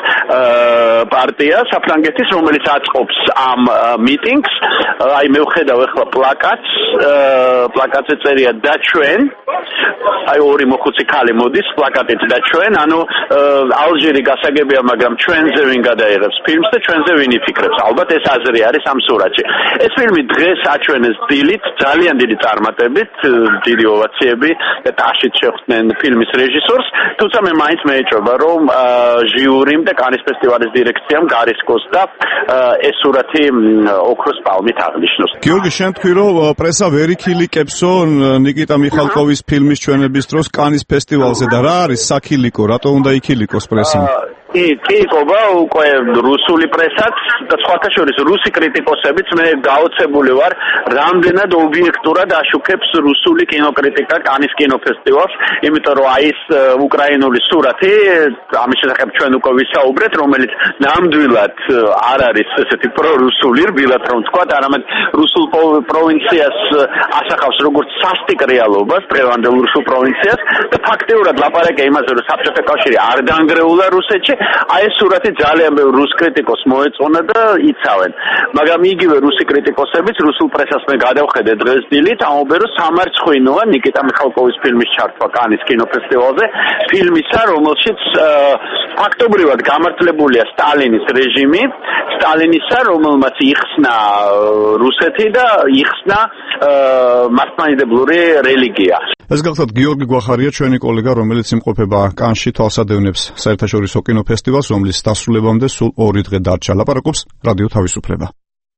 პარტია საფრანგეთის, რომელიც აწყობს ამ მიტინგს. აი მე ვხედავ ახლა პლაკატს, პლაკატზე წერია და ჩვენ აი ორი მოხუცი ქალი მოდის პლაკატით და ჩვენ ანუ ალჟირი გასაგებია, მაგრამ ჩვენზე ვინ გადაიღებს ფილმს და ჩვენზე ვინ იფიქრებს. ალბათ ეს აზრი არის ამ სურათში. ეს ფილმი დღეს აჩვენეს დილით, ძალიან დიდი წარმატებით, დიდი ოვაციები და ტაშით შეხვდნენ ფილმის რეჟისორს, თუმცა მე მაინც მეეჭვება, რომ ჟიურიმ და კანის ფესტივალის დირექციამ გარისკოს და ეს სურათი ოქროს პალმით აღნიშნოს. გიორგი, შენ თქვი, რომ პრესა ვერ იქილიკებსო ნიკიტა მიხალკოვის ფილმის ჩვენების დროს კანის ფესტივალზე და რა არის საქილიკო, რატო უნდა იქილიკოს პრესამ? კი, ყობა, უკვე რუსული პრესაც და სხვათა შორის რუსი კრიტიკოსებიც მე გაოცებული ვარ, რამდენად ობიექტურად აშუქებს რუსული კინოკრიტიკა კანის კინოფესტივალს, იმიტომ რომ აი ეს უკრაინული სურათი, ამის შესახებ ჩვენ უკვე ვისაუბრეთ, რომელიც ნამდვილად არ არის ესეთი პრორუსული, რბილად რომ ვთქვათ, არამედ რუსულ პროვინციას ასახავს როგორც სასტიკ რეალობას, დღევანდელ რუსულ პროვინციას და ფაქტიურად ლაპარაკია იმაზე, რომ საბჭოთა კავშირი არ დაანგრეულა რუსეთში. აი ეს სურათი ძალიან ბევრ რუს კრიტიკოსს მოეწონა და იცავენ. მაგრამ იგივე რუსი კრიტიკოსებიც რუსულ პრესას მე გადავხედე დღეს დილით, ამბობენ რომ სამარცხვინოა ნიკიტა მიხალკოვის ფილმის ჩართვა კანის კინოფესტივალზე, ფილმისა, რომელშიც ფაქტობრივად გამართლებულია სტალინის რეჟიმი, სტალინისა, რომელმაც იხსნა რუსეთი და იხსნა მართლმადიდებლური რელიგია. ეს გახლავთ გიორგი გვახარია, ჩვენი კოლეგა, რომელიც იმყოფება კანში, თვალსადევნებს საერთაშორისო კინოფესტივალს, რომლის დასრულებამდე სულ 2 დღე დარჩა. ლაპარაკობს რადიო თავისუფლება.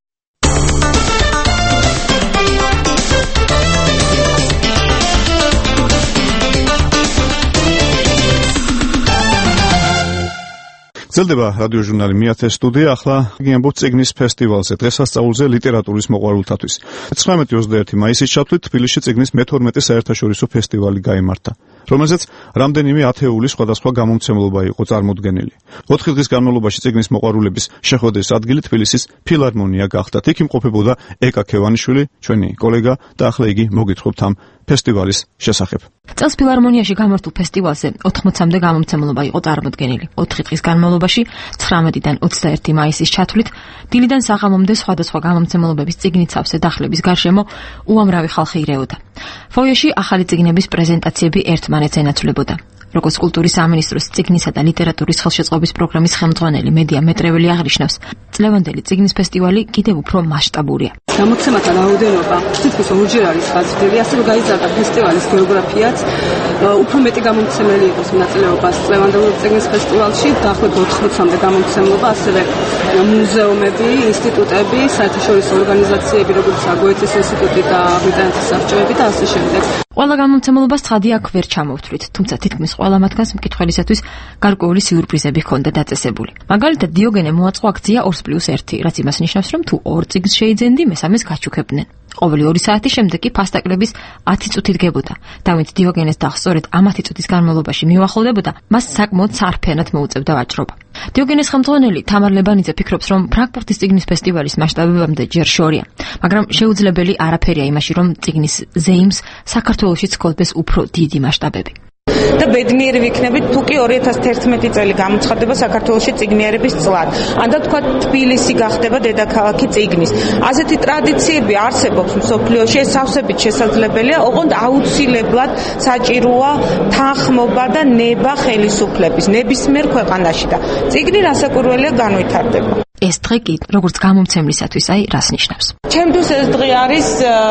გრძელდება რადიო ჟურნალი მიათე სტუდია, ახლა გიამბობთ წიგნის ფესტივალზე, დღესასწაულზე ლიტერატურის მოყვარულთათვის. 19-21 მაისის ჩათვლით თბილისში წიგნის მე-12 საერთაშორისო ფესტივალი გაიმართა, რომელზეც რამდენიმე ათეული სხვადასხვა გამომცემლობა იყო წარმოდგენილი. 4 დღის განმავლობაში წიგნის მოყვარულების შეხვედრის ადგილი თბილისის ფილარმონია გახდა. იქ იმყოფებოდა ეკა ქევანიშვილი, ჩვენი კოლეგა და ახლა იგი მოგითხრობთ ამ ფესტივალის შესახებ. წელს ფილარმონიაში გამართულ ფესტივალზე 80-მდე გამომცემლობა იყო წარმოდგენილი. 4 დღის განმავლობაში 19-დან 21 მაისის ჩათვლით დილიდან საღამომდე სხვადასხვა გამომცემლობების წიგნით სავსე დახლების გარშემო უამრავი ხალხი ირეოდა. ფოიეში ახალი წიგნების პრეზენტაციები ერთმანეთს ენაცვლებოდა. როგორც კულტურის სამინისტროს წიგნისა და ლიტერატურის ხელშეწყობის პროგრამის ხელმძღვანელი მედია მეტრეველი აღნიშნავს, წლევანდელი წიგნის ფესტივალი კიდევ უფრო მასშტაბურია. გამოცემათა რაოდენობა თითქმის ორჯერ არის გაზრდილი, ასევე გაიზარდა ფესტივალის გეოგრაფიაც, უფრო მეტი გამომცემელი იყოს მონაწილეობას წლევანდელ წიგნის ფესტივალში, დაახლოებით 80-მდე გამომცემლობა, ასევე მუზეუმები, ინსტიტუტები, საერთაშორისო ორგანიზაციები, როგორც გოეთეს ინსტიტუტი და ბრიტანეთის საბჭოები და ასე შემდეგ. ყველა გამომცემლობას ცხადი აქ ვერ ჩამოვთვლით, თუმცა თითქმის ყველა მათგანს მკითხველისათვის გარკვეული სიურპრიზები ჰქონდა დაწესებული. მაგალითად, დიოგენე მოაწყო აქცია 2+1, რაც იმას ნიშნავს, რომ თუ 2 წიგნს შეიძენდი, მესამეს გაჩუქებდნენ. ყოველი 2 საათის შემდეგ კი ფასტაკლების 10 წუთი დგებოდა. და ვინც დიოგენეს და სწორედ ამ 10 წუთის განმავლობაში მიუახლოვდებოდა, მას საკმაოდ საარფიანად მოუწევდა ვაჭრობა. დიოგენეს ხელმძღვანელი თამარ ლებანიძე ფიქრობს, რომ ფრანკფურტის წიგნის ფესტივალის მასშტაბებამდე ჯერ შორია, მაგრამ შეუძლებელი არაფერია იმაში, რომ წიგნის ზეიმს საქართველოშიც ჰქონდეს უფრო დიდი მასშტაბები. და ბედნიერი ვიქნებით, თუ კი 2011 წელი გამოცხადდება საქართველოში წიგნიერების წლად. ან და თქვა თბილისი გახდება დედაქალაქი წიგნის. ასეთი ტრადიციები არსებობს მსოფლიოში, ეს სავსებით შესაძლებელია, ოღონდ აუცილებლად საჭიროა თანხმობა და ნება ხელისუფლების ნებისმიერ ქვეყანაში და წიგნი რასაკვირველია განვითარდება. ეს დღე კი, როგორც გამომცემლისათვის, აი რას ნიშნავს? ჩემთვის ეს დღე არის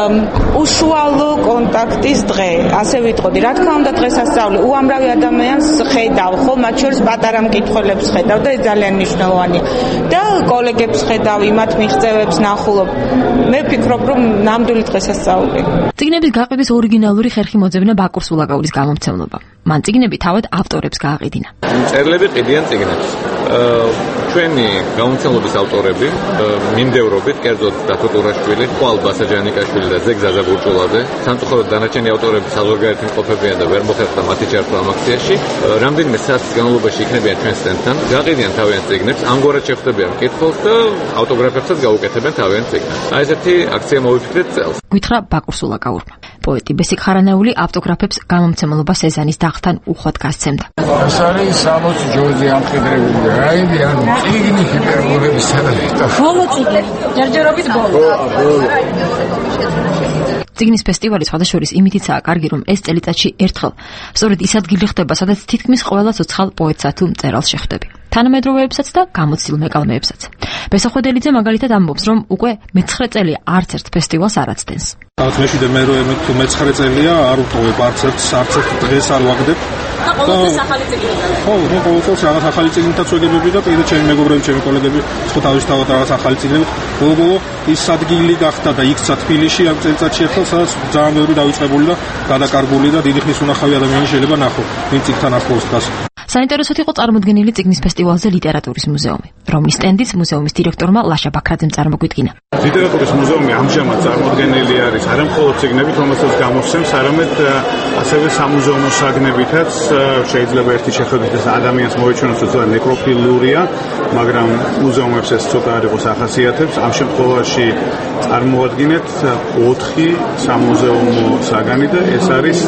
უშუალო კონტაქტის დღე, ასე ვიტყოდი. რა თქმა უნდა, დღესასწაული უამრავი ადამიანს ხედავ, ხო, მათ შორის პატარა მკითხველებს ხედავ და ეს ძალიან მნიშვნელოვანია. და კოლეგებს ხედავ, იმათ მიღწევებს ნახულობ. მე ვფიქრობ, რომ ნამდვილი დღესასწაული. წიგნების გაყიდვის ორიგინალური ხერხი მოძებნა ბაკურ სულაკაურის გამომცემლობა. მან წიგნები თავად ავტორებს გააყიდინა. წერლები ყიდიან წიგნებს. ჩვენი გამომცემლობის ავტორები მიმდევრობით, კერძოდ დათო ტურაშვილი, ხვალ ბასაჯანიკაშვილი და ზეგ ზაზაბურჭულაძე, სამწუხაროდ დანარჩენი ავტორები საზღვარგარეთ იმყოფებიან და ვერ მოხერხდა მათი ჩართვა ამ აქციაში. რამდენიმე საათის განმავლობაში იქნებიან ჩვენ სტენდთან, გაყიდიან თავიანთ წიგნებს, ამგვარად შეხვდებიან მკითხველს და ავტოგრაფებსაც გაუკეთებენ თავიანთ წიგნებს. აი ესეთი აქცია მოვიფიქრეთ წელს. გითხრა ბაკურ სულაკაურმა. პოეტი ბესიკ ხარანაული ავტოგრაფებს გამომცემლობა სეზანის დაღთან უხვად გასცემდა. ეს არის სამოც ჯორჯი ამხედრებული. რაიდი ანუ წიგნი ჰიპერბოლების სადაა. ბოლო წიგნი, ჯერჯერობით ბოლო. წიგნის ფესტივალი სხვადასხვა იმითიცაა კარგი, რომ ეს წელიწადში ერთხელ სწორედ ის ადგილი ხდება, სადაც თითქმის ყველა ცოცხალ პოეტსა თუ მწერალს შეხვდები. თანამედროვეებსაც და გამოცდილ მეკალმეებსაც. ბესახვედელიძე მაგალითად ამბობს, რომ უკვე მე-9 წელია არც ერთ ფესტივალს არ აცდენს. მე-7 თუ მე-9 წელია არ ვტოვებ არც ერთ დღეს არ ვაგდებ. ყოველთვის ახალი წიგნი. ხო, ყოველთვის რაღაც ახალი წიგნითაც ვეგებები და კიდე ჩემი მეგობრები, ჩემი კოლეგები სხვა თავისთავად რაღაც ახალი წიგნები. ბოლო ის ადგილი გახდა და იქცა თბილისში ამ წელიწადში ახლა, სადაც ძალიან ბევრი დავიწყებული და გადაკარგული და დიდი ხნის უნახავი ადამიანი შეიძლება ნახო, ვინ წიგნთან ახლოს დგას. საინტერესოდ იყო წარმოდგენილი წიგნის ფესტივალზე ლიტერატურის მუზეუმი, რომლის სტენდიც მუზეუმის დირექტორმა ლაშა ბაქრაძემ წარმოგვიდგინა. ლიტერატურის მუზეუმი ამჟამად წარმოდგენილი არის არა მხოლოდ წიგნებით, რომელსაც გამოსცემს, არამედ ასევე სამუზეუმო საგნებითაც. შეიძლება ერთი შეხედვით ეს ადამიანს მოეჩვენოს, რომ ძალიან ნეკროფილურია, მაგრამ მუზეუმებს ეს ცოტა არ იყოს ახასიათებს. ამ შემთხვევაში წარმოადგენთ 4 სამუზეუმო საგანი და ეს არის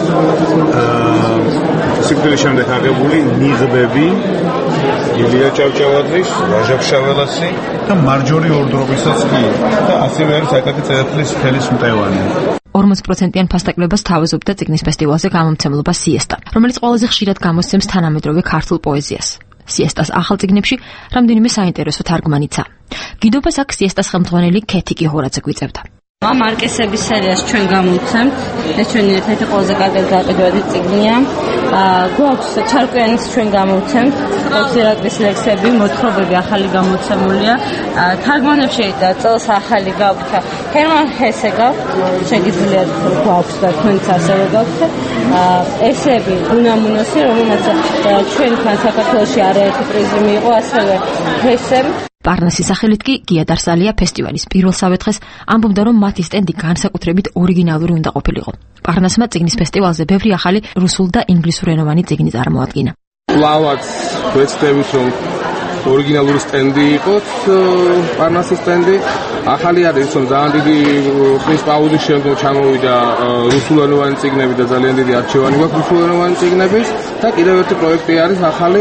სიკვდილის შემდეგ აღებული ნიღბები ილია ჭავჭავაძის, ვაჟა ფშაველასი და მარჯორი ორდრობისაც კი და ასევე არის აკაკი წერეთლის ფელის მტევანი. 40%-იან ფასდაკლებას თავაზობდა წიგნის ფესტივალზე გამომცემლობა სიესტა, რომელიც ყველაზე ხშირად გამოსცემს თანამედროვე ქართულ პოეზიას. სიესტას ახალ წიგნებში რამდენიმე საინტერესო თარგმანიცა. გიდობას აქ სიესტას ხელმძღვანელი ქეთიკი ჰორაძე გვიწევდა. მარკესების სერიას ჩვენ გამოვცემთ. ეს ჩვენი ერთ-ერთი ყველაზე კარგად გაყიდვადი წიგნია. გვაქვს ჩარკვიანის ჩვენ გამოვცემთ. ოცირაკის ლექსები, მოთხრობები ახალი გამოცემულია. თარგმანებში და წელს ახალი გაქვთ. ჰერმან ჰესე გაქვთ. შეგიძლია გვაქვს და თქვენც ასევე გაქვთ. ესები უნამუნოსი, რომელმაც ჩვენთან საქართველოში არაერთი პრიზი მიიღო, ასევე ჰესემ. პარნასის სახელით კი გია დარსალია ფესტივალის პირველ სავეთხეს ამბობდა, რომ მათი სტენდი განსაკუთრებით ორიგინალური უნდა ყოფილიყო. პარნასმა წიგნის ფესტივალზე ბევრი ახალი რუსულ და ინგლისურენოვანი წიგნი წარმოადგინა. ლავაც ვეცდებით, რომ ორიგინალური სტენდი იყოს პარნასის სტენდი. ახალი არის, რომ ძალიან დიდი ხნის პაუზის შემდგომ ჩამოვიდა რუსულენოვანი წიგნები და ძალიან დიდი არჩევანი გვაქვს რუსულენოვანი წიგნების და კიდევ ერთი პროექტი არის ახალი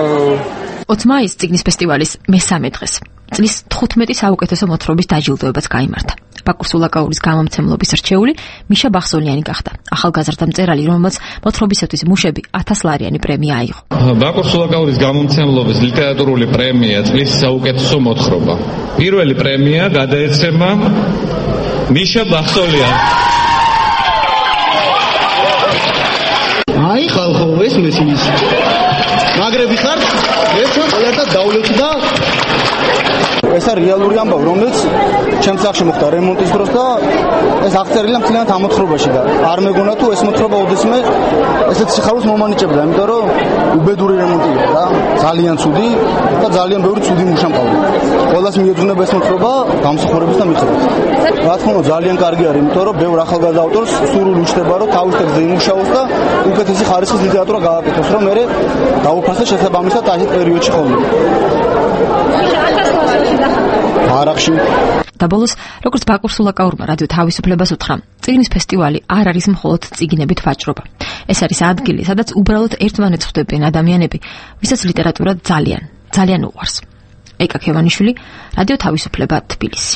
20 მაისს წიგნის ფესტივალის მე-3 დღეს. წლის 15 საუკეთესო მოთხრობის დაჯილდოებაც გაიმართა. ბაკურ სულაკაურის გამომცემლობის რჩეული მიშა ბახსოლიანი გახდა. ახალგაზრდა მწერალი, რომელმაც მოთხრობისათვის მუშები 1000 ლარიანი პრემია აიღო. ბაკურ სულაკაურის გამომცემლობის ლიტერატურული პრემია წლის საუკეთესო მოთხრობა. პირველი პრემია გადაეცემა მიშა ბახსოლიანს. აი ხალხო, ეს მესინის მაგრები ხარ? ერთად ყველასთან დავლევთ და ეს არის რეალური ამბავი, რომელიც ჩემს სახლში მოხდა რემონტის დროს და ეს აღწერილია მთლიანად ამ მოთხრობაში და არ მეგონა თუ ეს მოთხრობა ოდესმე ესეთ სიხარულს მომანიჭებდა, იმიტომ რომ უბედური რემონტი იყო და ძალიან ცუდი და ძალიან ბევრი ცუდი მუშა მყავდა. ყველას მიეძღვნება ეს მოთხრობა გამსახურების და მიხედვით. რა თქმა უნდა ძალიან კარგი არის, იმიტომ რომ ბევრ ახალგაზრდა ავტორს სურვილი უჩნდება, რომ თავის ტექსტზე იმუშაოს და უკეთესი ხარისხის ლიტერატურა გააკეთოს, რომ მე დაუფასოს შესაბამისად ასეთ პერიოდში ხოლმე. არახში და ბოლოს, როგორც ბაკურ სულაკაურმა რადიო თავისუფლებას უთხრა, წიგნის ფესტივალი არ არის მხოლოდ წიგნებით ვაჭრობა. ეს არის ადგილი, სადაც უბრალოდ ერთმანეთს ხვდებიან ადამიანები, ვისაც ლიტერატურა ძალიან უყვარს. ეკა ქევანიშვილი, რადიო თავისუფლება, თბილისი.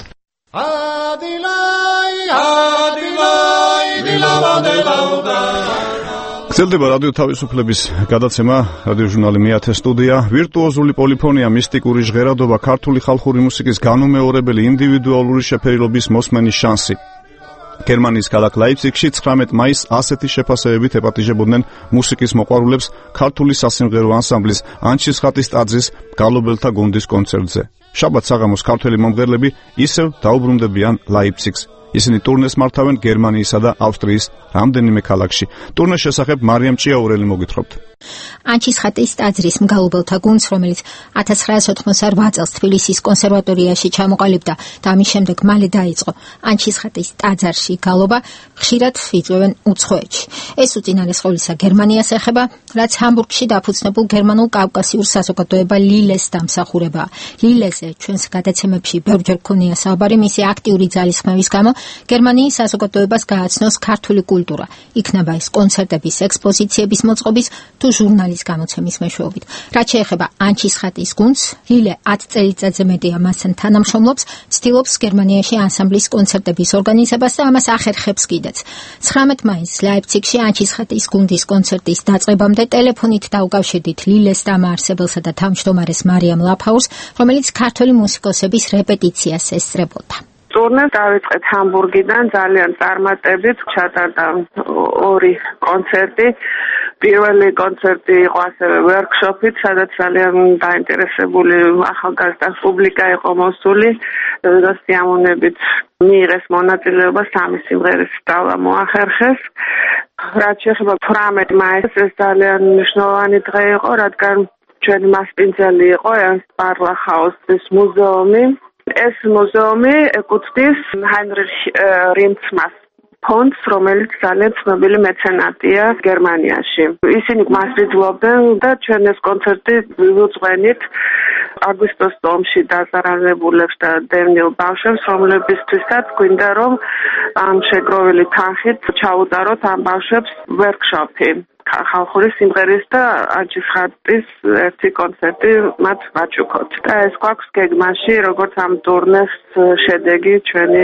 გრძელდება რადიო თავისუფლების გადაცემა, რადიო ჟურნალი მე-10 სტუდია. ვირტუოზული პოლიფონია, მისტიკური ჟღერადობა, ქართული ხალხური მუსიკის განუმეორებელი ინდივიდუალური შეფერილობის მოსმენის შანსი. გერმანიის ქალაქ ლაიფციგში 19 მაისს ასეთი შეფასებებით ეპატიჟებოდნენ მუსიკის მოყვარულებს ქართული სასიმღერო ანსამბლის ანჩის ხატის ტაძრის გალობელთა გუნდის კონცერტზე. შაბათ საღამოს ქართველი მომღერლები ისევ დაუბრუნდებიან ლაიფციგს. ისინი ტურნეს მართავენ გერმანიისა და ავსტრიის რამდენიმე ქალაქში. ტურნეს შესახებ მარიამ ჭიაურელი მოგითხრობთ. ანჩის ხატის ტაძრის მგალობელთა გუნდს, რომელიც 1988 წელს თბილისის კონსერვატორიაში ჩამოყალიბდა და ამის შემდეგ მალე დაიწყო ანჩის ხატის ტაძარში გალობა, ხშირად იწვევენ უცხოეთში. ეს უწინარესყოლისა გერმანიას ეხება, რაც ჰამბურგში დაფუძნებულ გერმანულ კავკასიურ საზოგადოება ლილეს დამსახურებაა. ლილეზე ჩვენს გადაცემებში ბევრჯერ გქონია საუბარი მისი აქტიური ძალისხმევის გამო გერმანიის საზოგადოებას გააცნოს ქართული კულტურა. იქნება ეს კონცერტების, ექსპოზიციების მოწყობის თუ ჟურნალის გამოცემის მეშვეობით. რაც შეეხება ანჩის ხატის გუნდს, ლილე 10 წელიწადზე მეტია მასთან თანამშრომლობს, ცდილობს გერმანიაში ანსამბლის კონცერტების ორგანიზებას და ამას ახერხებს კიდეც. 19 მაისს ლაიფციგში ანჩის ხატის გუნდის კონცერტის დაწყებამდე ტელეფონით დაუკავშირდით ლილეს დამაარსებელსა და თავმჯდომარეს მარიამ ლაფაურს, რომელიც ქართველი მუსიკოსების რეპეტიციას ესწრებოდა. ტურნე დავიწყეთ ჰამბურგიდან, ძალიან წარმატებით ჩატარდა 2 კონცერტი. პირველი კონცერტი იყო ასევე ვერქშოპით, სადაც ძალიან დაინტერესებული ახალგაზრდა პუბლიკა იყო მოსული. სიამოვნებით მიიღეს მონაწილეობა, 3 სიმღერის სწავლა მოახერხეს. რაც შეეხება 18 მაისს, ეს ძალიან მნიშვნელოვანი დღე იყო, რადგან ჩვენი მასპინძელი იყო ernst barlach-haus-ის მუზეუმი. ეს მუზეუმი ეკუთვნის ჰაინრიხ რიმცმას ფონდს, რომელიც ძალიან ცნობილი მეცენატია გერმანიაში. ისინი მასპინძლობდნენ და ჩვენ ეს კონცერტი ვიუძღვენით აგვისტოს ომში დაზარალებულებს და დევნილ ბავშვებს, რომლებისთვისაც გვინდა რომ ამ შეგროვილი თანხით ჩაუტაროთ ამ ბავშვებს ვერქშოპი. ხალხური სიმღერის და ანჩის ხატის ერთი კონცერტი მათ ვაჩუქოთ. და ეს გვაქვს გეგმაში, როგორც ამ ტურნეს შედეგი ჩვენი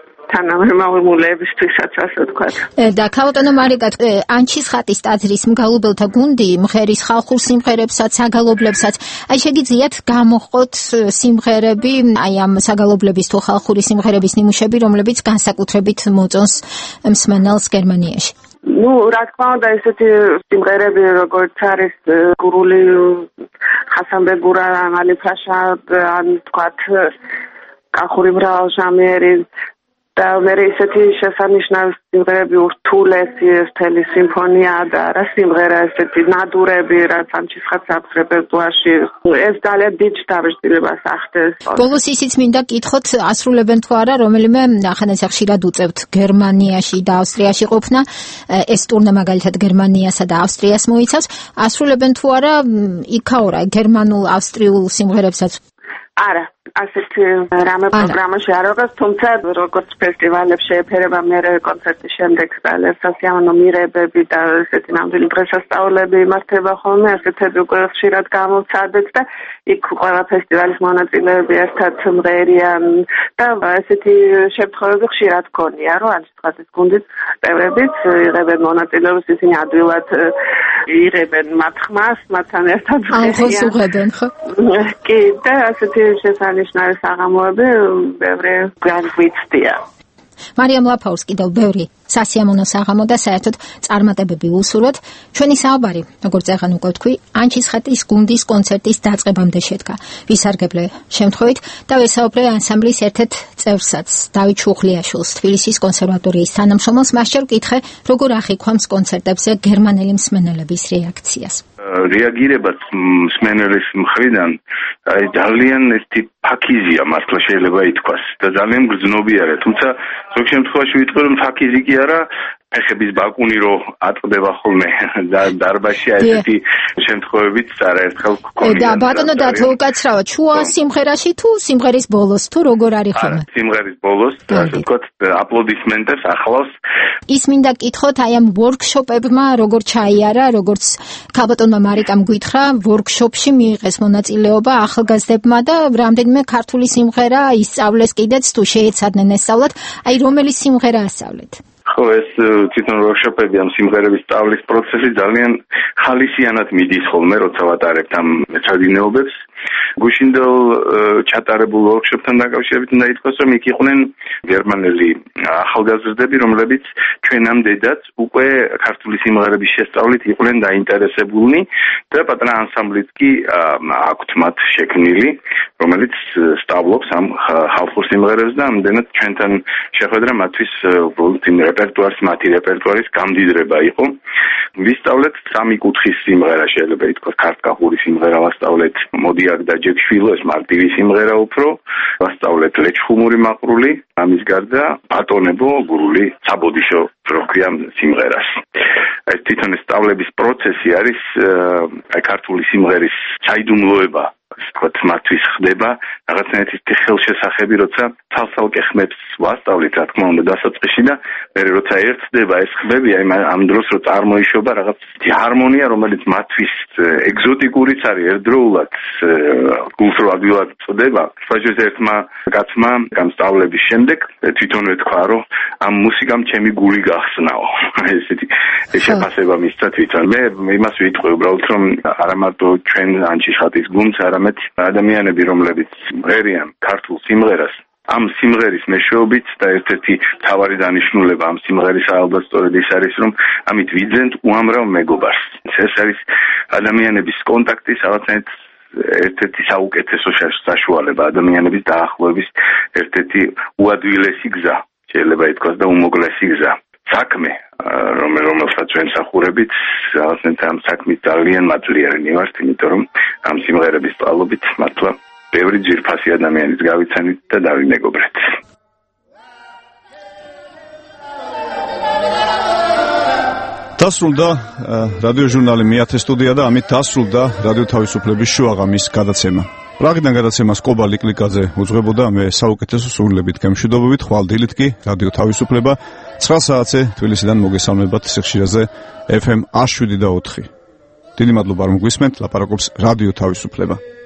თანამემამულეებისთვისაც, ასე ვთქვათ. და ქალბატონო მარიკა, ანჩის ხატის ტაძრის მგალობელთა გუნდი მღერის ხალხურ სიმღერებსაც, საგალობლებსაც, აი შეგიძლიათ გამოხოთ სიმღერები, აი ამ საგალობლების თუ ხალხური სიმღერების ნიმუშები, რომლებიც განსაკუთრებით მოწონს მსმენელს გერმანიაში. რა თქმა უნდა, ესეთი სიმღერები, როგორც არის გურული ხასანბეგურა, ალიფაშა, ან თქვათ კახური მრავალჟამიერი და მე ესეთი შესანიშნავი სიმღერები ურთულესი მთელი სიმფონია და რა სიმღერა ესეთი ნადურები, რაც ანჩის ხატს აქვს რეპერტუარში. ეს ძალიან დიდ დაბეჭდილებას ახდენს. ბოლოს ისიც მინდა კითხოთ, ასრულებენ თუ არა, რომელიმე ახანაც ხშირად უწევთ გერმანიაში და ავსტრიაში ყოფნა, ეს ტურნე მაგალითად გერმანიასა და ავსტრიას მოიცავს, ასრულებენ თუ არა იქაურა გერმანულ, ავსტრიულ სიმღერებსაც? არა, ასეთ რამე პროგრამაში არ არის, თუმცა როგორც ფესტივალებში ეფერება მე კონცერტის შემდეგ სასიამოვნო მირებები და ესეთი ნამდვილი დღესასწაულები იმართება ხოლმე, ასეთები უკვე ხშირად გამოვცადეთ და იქ ყველა ფესტივალის მონაწილეები ერთად მღერიან და ესეთი შემთხვევები ხშირად გქონია, რომ ანჩის ხატის გუნდის წევრებიც იღებენ მონაწილეობას, ისინი ადვილად იღებენ მათ ხმას, მათთან ერთად მღერიან. კი, და ასეთი შესანიშნავი საღამოები ბევრი გვიცდია. მარიამ ლაფაურს კიდევ ბევრი სასიამოვნო საღამო და საერთოდ წარმატებები უსურვოთ. ჩვენი საუბარი, როგორც ახან უკვე ვთქვი, ანჩის ხატის გუნდის კონცერტის დაწყებამდე შედგა. ვისარგებლე შემთხვევით და ვესაუბრე ანსამბლის ერთ-ერთ წევრსაც, დავით შუხლიაშვილს, თბილისის კონსერვატორიის თანამშრომელს. მას ჯერ ვკითხე, როგორ ახიქვამს კონცერტებზე გერმანელი მსმენელების რეაქციას. რეაგირებაც მსმენელის მხრიდან ძალიან ერთი ფაქიზია, მართლა შეიძლება ითქვას და ძალიან გრძნობიარე, თუმცა ზოგ შემთხვევაში ვიტყვი რომ ფაქიზი კი არა, ფეხების ბაკუნი რო ატყდება ხოლმე დარბაზში, ესეთი შემთხვევებიც არაერთხელ გქონია. და ბატონო და თუ უკაცრავად, შუა სიმღერაში თუ სიმღერის ბოლოს თუ როგორ არის ხოლმე? სიმღერის ბოლოს, ასე ვთქვათ, აპლოდისმენტებს ახლავს. ის მინდა კითხოთ, აი ამ ვორქშოპებმა როგორ ჩაიარა, როგორც ქალბატონმა მარიკამ გითხრა, ვორქშოპში მიიღეს მონაწილეობა ახალგაზრდებმა და რამდენიმე ქართული სიმღერა ისწავლეს კიდეც თუ შეეცადნენ ესწავლათ, აი რომელი სიმღერა ასწავლეთ? ხო, ეს თვითონ ვორქშოპები ამ სიმღერების სწავლის პროცესი ძალიან ხალისიანად მიდის ხოლმე, როცა ვატარებთ ამ მეცადინეობებს. გუშინდელ ჩატარებულ ვორქშოპთან დაკავშირებით უნდა ითქვას, რომ იქ იყვნენ გერმანელი ახალგაზრდები, რომლებიც ჩვენამდეაც უკვე ქართული სიმღერების შესწავლით იყვნენ დაინტერესებულნი და პატარა ანსამბლიც კი აქვთ მათ შექმნილი, რომელიც სწავლობს ამ ხალხურ სიმღერებს და ამდენად ჩვენთან შეხვედრა მათთვის რეპერტუარის, მათი რეპერტუარის გამდიდრება იყო. ვისწავლეთ 3 კუთხის სიმღერა, შეიძლება ითქვას, ქართკახური სიმღერა ვასწავლეთ, მოდი აქ დაჯექშვილო, ეს მარტივი სიმღერა უფრო, ვასწავლეთ ლეჩხუმური მაყრული, ამის გარდა ბატონებო გურული საბოდიშო როქვია სიმღერას. ეს თვითონ სწავლების პროცესი არის ქართული სიმღერის ჩაიდუმლოება ვთქვათ, მათთვის ხდება რაღაცნაირი ხელშესახები, როცა თალსალკე ხმებს ვასწავლით, რა თქმა უნდა, დასაწყისში და მე როცა ერთდება ეს ხმები, აი ამ დროს რო წარმოიშობა რაღაც ჰარმონია, რომელიც მათთვის ეგზოტიკურიც არის ერთდროულად გულს რო ადვილად წდება. სხვაჟეს ერთმა კაცმა გამსწავლების შემდეგ თვითონვე თქვა, რომ ამ მუსიკამ ჩემი გული გახსნაო. ესეთი შეფასება მისცა თვითონ. მე იმას ვიტყვი უბრალოდ, რომ არა მარტო ჩვენ ანჩიშხატის გუნდს, არამედ ადამიანები, რომლებიც მღერიან ქართულ სიმღერას, ამ სიმღერის მეშვეობით და ერთ-ერთი მთავარი დანიშნულება ამ სიმღერის ალბათ სწორედ ის არის, რომ ამით ვიძენთ უამრავ მეგობარს. ეს არის ადამიანების კონტაქტის რაღაცნაირად ერთ-ერთი საუკეთესო საშუალება, ადამიანების დაახლოების ერთ-ერთი უადვილესი გზა, შეიძლება ითქვას და უმოკლესი გზა. საქმე, რომელსაც ჩვენ სახურებით, რაღაცნაირად ამ საქმის ძალიან მადლიერნი ვართ, იმიტომ რომ ამ სიმღერების წყალობით მართლა ბევრი ძვირფასი ადამიანის გავიცანით და დავიმეგობრეთ. დასრულდა რადიო ჟურნალი მეათე სტუდია და ამით დასრულდა რადიო თავისუფლების შუაღამის გადაცემა. პრაღიდან გადაცემას კობა ლიკლიკაძე უძღვებოდა, მე საუკეთესო სურვილებით გემშვიდობებით, ხვალ დილით კი რადიო თავისუფლება 9 საათზე თბილისიდან მოგესალმებათ სიხშირეზე FM 107.4. დიდი მადლობა რომ გვისმენთ, ლაპარაკობს რადიო თავისუფლება.